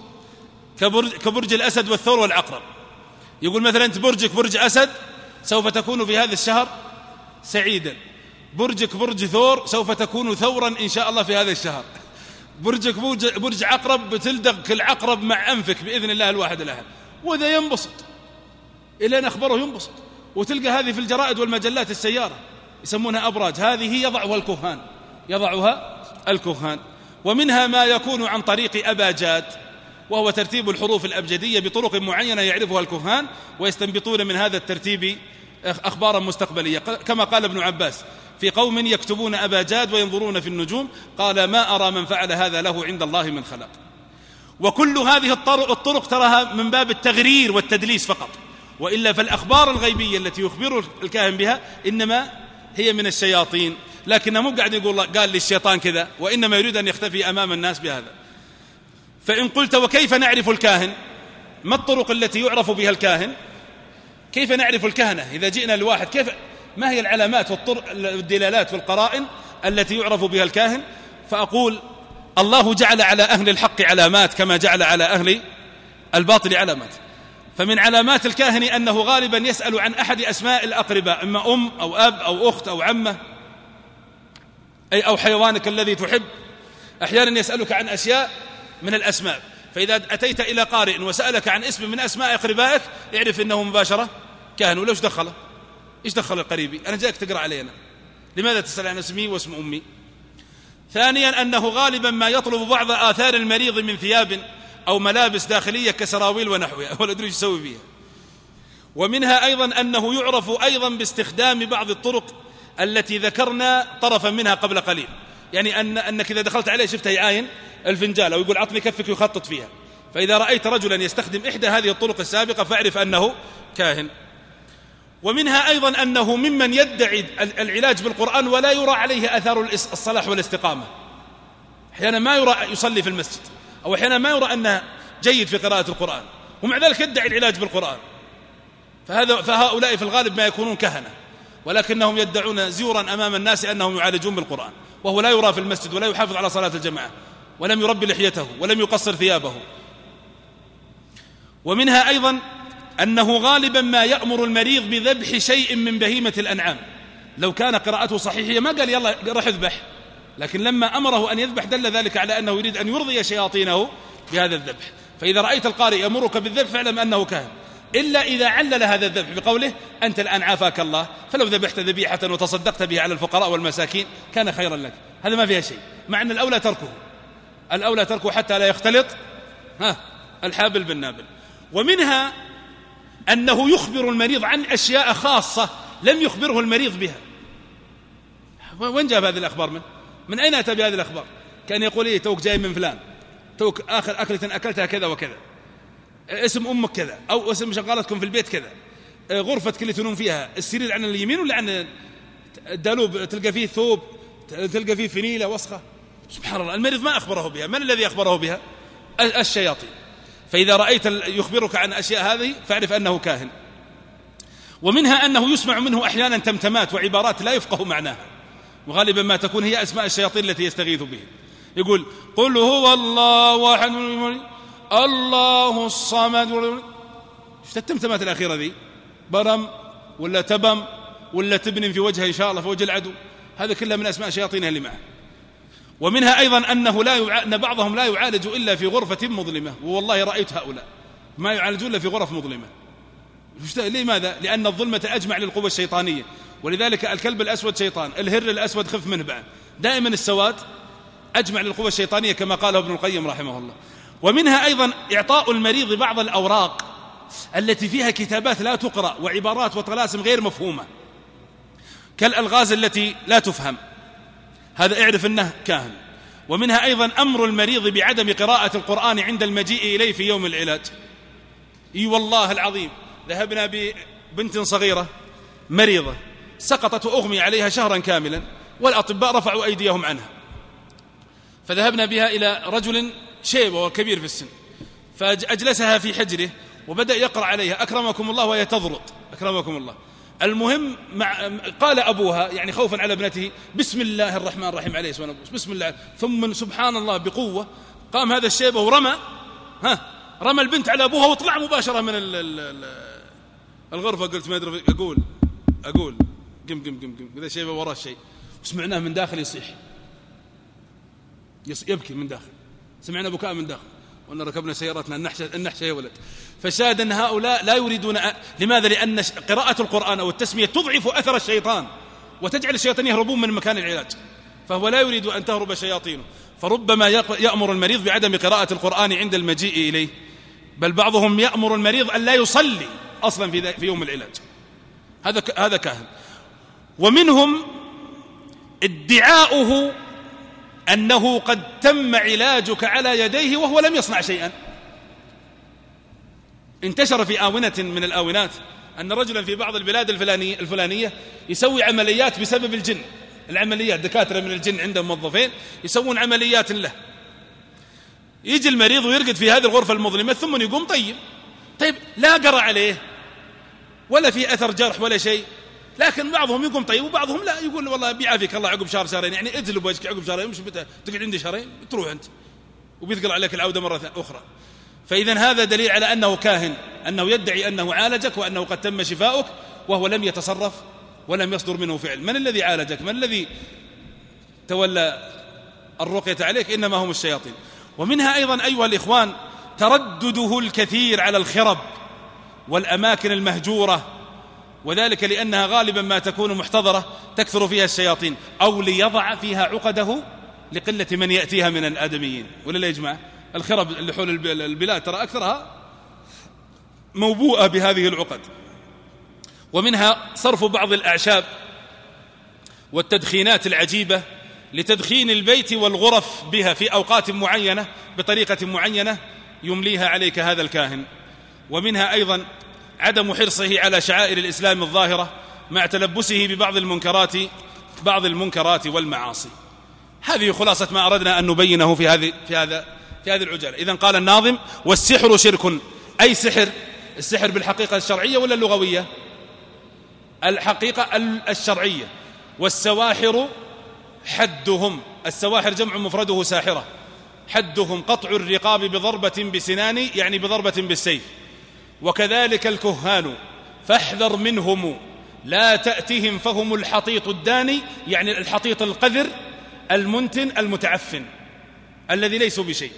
كبرج الأسد والثور والعقرب، يقول مثلا أنت برجك برج أسد سوف تكون في هذا الشهر سعيدا، برجك برج ثور سوف تكون ثورا إن شاء الله في هذا الشهر، برجك برج عقرب بتلدغ العقرب مع أنفك بإذن الله الواحد الأحد. وإذا ينبسط إلى أن أخبره ينبسط، وتلقى هذه في الجرائد والمجلات السيارة يسمونها أبراج، هذه يضعها الكهان يضعها الكهان. ومنها ما يكون عن طريق أباجاد، وهو ترتيب الحروف الأبجدية بطرق معينة يعرفها الكهان، ويستنبطون من هذا الترتيب أخبارا مستقبلية، كما قال ابن عباس في قوم يكتبون أباجاد وينظرون في النجوم، قال ما أرى من فعل هذا له عند الله من خلق. وكل هذه الطرق تراها من باب التغرير والتدليس فقط، وإلا فالأخبار الغيبية التي يخبر الكاهن بها إنما هي من الشياطين، لكنه مو قاعد يقول قال للشيطان كذا، وإنما يريد أن يختفي أمام الناس بهذا. فإن قلت وكيف نعرف الكاهن؟ ما الطرق التي يعرف بها الكاهن؟ كيف نعرف الكهنة إذا جئنا لواحد؟ كيف ما هي العلامات والدلالات والقرائن التي يعرف بها الكاهن؟ فأقول الله جعل على أهل الحق علامات كما جعل على أهل الباطل علامات. فمن علامات الكاهن أنه غالبا يسأل عن أحد أسماء الأقرباء، إما أم أو أب أو أخت أو عمة، أي أو حيوانك الذي تحب. أحيانا يسألك عن أشياء من الأسماء، فإذا أتيت إلى قارئ وسألك عن اسم من أسماء أقربائك اعرف أنه مباشرة كاهن. ولو إيش دخله؟ إيش دخل القريبي؟ أنا جاءك تقرأ علينا، لماذا تسأل عن اسمي واسم أمي؟ ثانيا أنه غالبا ما يطلب بعض آثار المريض من ثياب أو ملابس داخلية كسراويل ونحوها، ولا أدري ايش يسوي فيها. ومنها أيضا أنه يعرف أيضا باستخدام بعض الطرق التي ذكرنا طرفا منها قبل قليل، يعني أن أنك إذا دخلت عليه شفته يعاين الفنجال أو يقول عطني كفك يخطط فيها، فإذا رأيت رجلا يستخدم إحدى هذه الطرق السابقة فاعرف أنه كاهن. ومنها أيضا أنه ممن يدعي العلاج بالقرآن ولا يرى عليه أثار الصلاح والاستقامة، أحيانا ما يرى يصلي في المسجد، أو أحيانا ما يرى أنه جيد في قراءة القرآن، ومع ذلك يدعي العلاج بالقرآن، فهذا فهؤلاء في الغالب ما يكونون كهنة، ولكنهم يدعون زورا أمام الناس أنهم يعالجون بالقرآن، وهو لا يرى في المسجد ولا يحافظ على صلاة الجماعة ولم يربي لحيته ولم يقصر ثيابه. ومنها أيضا أنه غالبا ما يأمر المريض بذبح شيء من بهيمة الأنعام، لو كان قراءته صحيحة ما قال يلا رح اذبح، لكن لما أمره أن يذبح دل ذلك على أنه يريد أن يرضي شياطينه بهذا الذبح. فإذا رأيت القارئ يأمرك بالذبح فاعلم أنه كاهن، إلا إذا علل هذا الذبح بقوله أنت الآن عافاك الله، فلو ذبحت ذبيحة وتصدقت بها على الفقراء والمساكين كان خيرا لك، هذا ما فيها شيء، مع أن الأولى تركه، الأولى تركه حتى لا يختلط ها الحابل بالنابل. ومنها أنه يخبر المريض عن أشياء خاصة لم يخبره المريض بها. وين جاب هذه الأخبار؟ من من أين أتى بهذه الأخبار؟ كان يقول إيه توك جاي من فلان، توك آخر أكلة أكلتها كذا وكذا، اسم أمك كذا، أو اسم شغالتكم في البيت كذا، غرفتك اللي تنوم فيها السرير عن اليمين ولا عن الدالوب، تلقى فيه ثوب، تلقى فيه فنيلة وسخة. سبحان الله، المريض ما أخبره بها. من الذي أخبره بها؟ الشياطين. فإذا رأيت يخبرك عن أشياء هذه فاعرف أنه كاهن. ومنها أنه يسمع منه أحيانا تمتمات وعبارات لا يفقه معناها، وغالبا ما تكون هي أسماء الشياطين التي يستغيث به. يقول قل هو الله أحد الله الصمد. ايش التمتمات الأخيرة ذي؟ برم ولا تبم ولا تبن في وجهه إن شاء الله في وجه العدو، هذا كله من أسماء شياطينها اللي معه. ومنها أيضا أنه لا يع... أن بعضهم لا يعالج إلا في غرفة مظلمة، والله رأيت هؤلاء ما يعالجون إلا في غرف مظلمة. لماذا؟ لأن الظلمة أجمع للقوة الشيطانية، ولذلك الكلب الأسود شيطان، الهر الأسود خف منه بعد، دائما السواد أجمع للقوة الشيطانية كما قاله ابن القيم رحمه الله. ومنها أيضا إعطاء المريض بعض الأوراق التي فيها كتابات لا تقرأ وعبارات وطلاسم غير مفهومة كالألغاز التي لا تفهم، هذا اعرف أنه كاهن. ومنها أيضا أمر المريض بعدم قراءة القرآن عند المجيء إليه في يوم العلاج. إي والله العظيم ذهبنا ببنت صغيرة مريضة سقطت وأغمي عليها شهرا كاملا، والأطباء رفعوا أيديهم عنها، فذهبنا بها إلى رجل شيب وكبير في السن، فأجلسها في حجره وبدأ يقرأ عليها أكرمكم الله وهي تضرط أكرمكم الله. المهم مع قال أبوها يعني خوفا على ابنته بسم الله الرحمن الرحيم عليه الصلاة والسلام، بسم الله، ثم سبحان الله بقوة قام هذا الشيبة ورمى ها رمى البنت على أبوها وطلع مباشرة من الغرفة. قلت ما أدري أقول أقول قم قم قم قم إذا شيبة وراه شيء، وسمعناه من داخل يصيح يبكي من داخل، سمعنا بكاء من داخل، وأن ركبنا سيارتنا النحشة النحشة يا ولد. فشاهد أن هؤلاء لا يريدون أ... لماذا؟ لأن قراءة القرآن أو التسمية تضعف أثر الشيطان وتجعل الشياطين يهربون من مكان العلاج، فهو لا يريد أن تهرب شياطينه، فربما يأمر المريض بعدم قراءة القرآن عند المجيء إليه، بل بعضهم يأمر المريض أن لا يصلي أصلا في, في يوم العلاج. هذا هذا كاهن. ومنهم ادعاؤه أنه قد تم علاجك على يديه وهو لم يصنع شيئا. انتشر في آونة من الآونات أن رجلا في بعض البلاد الفلانية, الفلانية يسوي عمليات بسبب الجن، العمليات دكاترة من الجن عندهم موظفين يسوون عمليات له. يجي المريض ويرقد في هذه الغرفة المظلمة ثم يقوم طيب طيب لا قرأ عليه ولا في أثر جرح ولا شيء، لكن بعضهم يقوم طيب وبعضهم لا، يقول والله بيعافيك الله عقب شهر شهرين، يعني اجلب وجهك عقب شهرين مش تقعد عندي شهرين تروح أنت وبيثقل عليك العودة مرة أخرى. فإذا هذا دليل على أنه كاهن، أنه يدعي أنه عالجك وأنه قد تم شفاؤك وهو لم يتصرف ولم يصدر منه فعل. من الذي عالجك؟ من الذي تولى الرقية عليك؟ إنما هم الشياطين. ومنها أيضا أيها الإخوان تردده الكثير على الخرب والأماكن المهجورة، وذلك لأنها غالبا ما تكون محتضرة تكثر فيها الشياطين، أو ليضع فيها عقده لقلة من يأتيها من الآدميين. ولا لا يجمع الخرب اللي حول البلاد ترى أكثرها موبوءة بهذه العقد. ومنها صرف بعض الأعشاب والتدخينات العجيبة لتدخين البيت والغرف بها في أوقات معينة بطريقة معينة يمليها عليك هذا الكاهن. ومنها أيضا عدم حرصه على شعائر الإسلام الظاهرة مع تلبسه ببعض المنكرات بعض المنكرات والمعاصي. هذه خلاصة ما أردنا أن نبينه في هذه في هذا في هذه العجالة. إذن قال الناظم: والسحر شرك، أي سحر، السحر بالحقيقة الشرعية ولا اللغوية؟ الحقيقة الشرعية. والسواحر حدهم، السواحر جمع مفرده ساحرة، حدهم قطع الرقاب بضربة بسنان، يعني بضربة بالسيف. وكذلك الكهان فاحذر منهم لا تأتهم فهم الحطيط الداني، يعني الحطيط القذر المنتن المتعفن الذي ليس بشيء.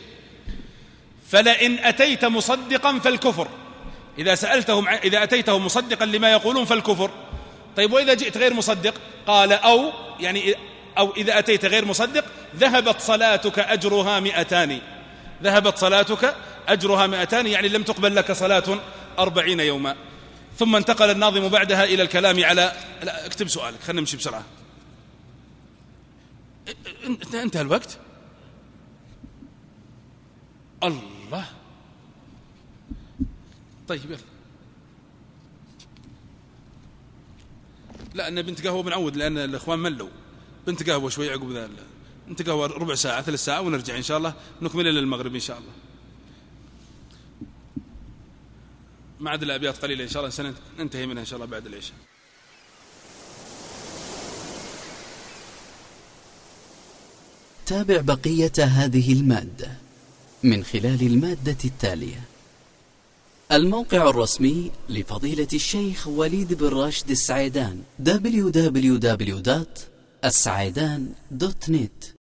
فلئن أتيت مصدقا فالكفر، إذا سألتهم إذا أتيته مصدقا لما يقولون فالكفر. طيب وإذا جئت غير مصدق؟ قال أو يعني أو إذا أتيت غير مصدق ذهبت صلاتك أجرها مئتان، ذهبت صلاتك أجرها مئتان، يعني لم تقبل لك صلاة أربعين يوما. ثم انتقل الناظم بعدها إلى الكلام على، لا اكتب سؤالك، خلينا نمشي بسرعة. انتهى الوقت. الله، طيب يلا. لا أنا بنت قهوة بنعود، لأن الإخوان ملوا. بنت قهوة شوي عقب ذا، بنت قهوة ربع ساعة ثلاث ساعة ونرجع إن شاء الله، نكمل إلى المغرب إن شاء الله. ما عاد الأبيات قليلة إن شاء الله سننتهي منها إن شاء الله بعد العشاء. تابع بقية هذه المادة من خلال المادة التالية. الموقع الرسمي لفضيلة الشيخ وليد بن راشد السعيدان دبليو دبليو دبليو دوت السعيدان دوت نت.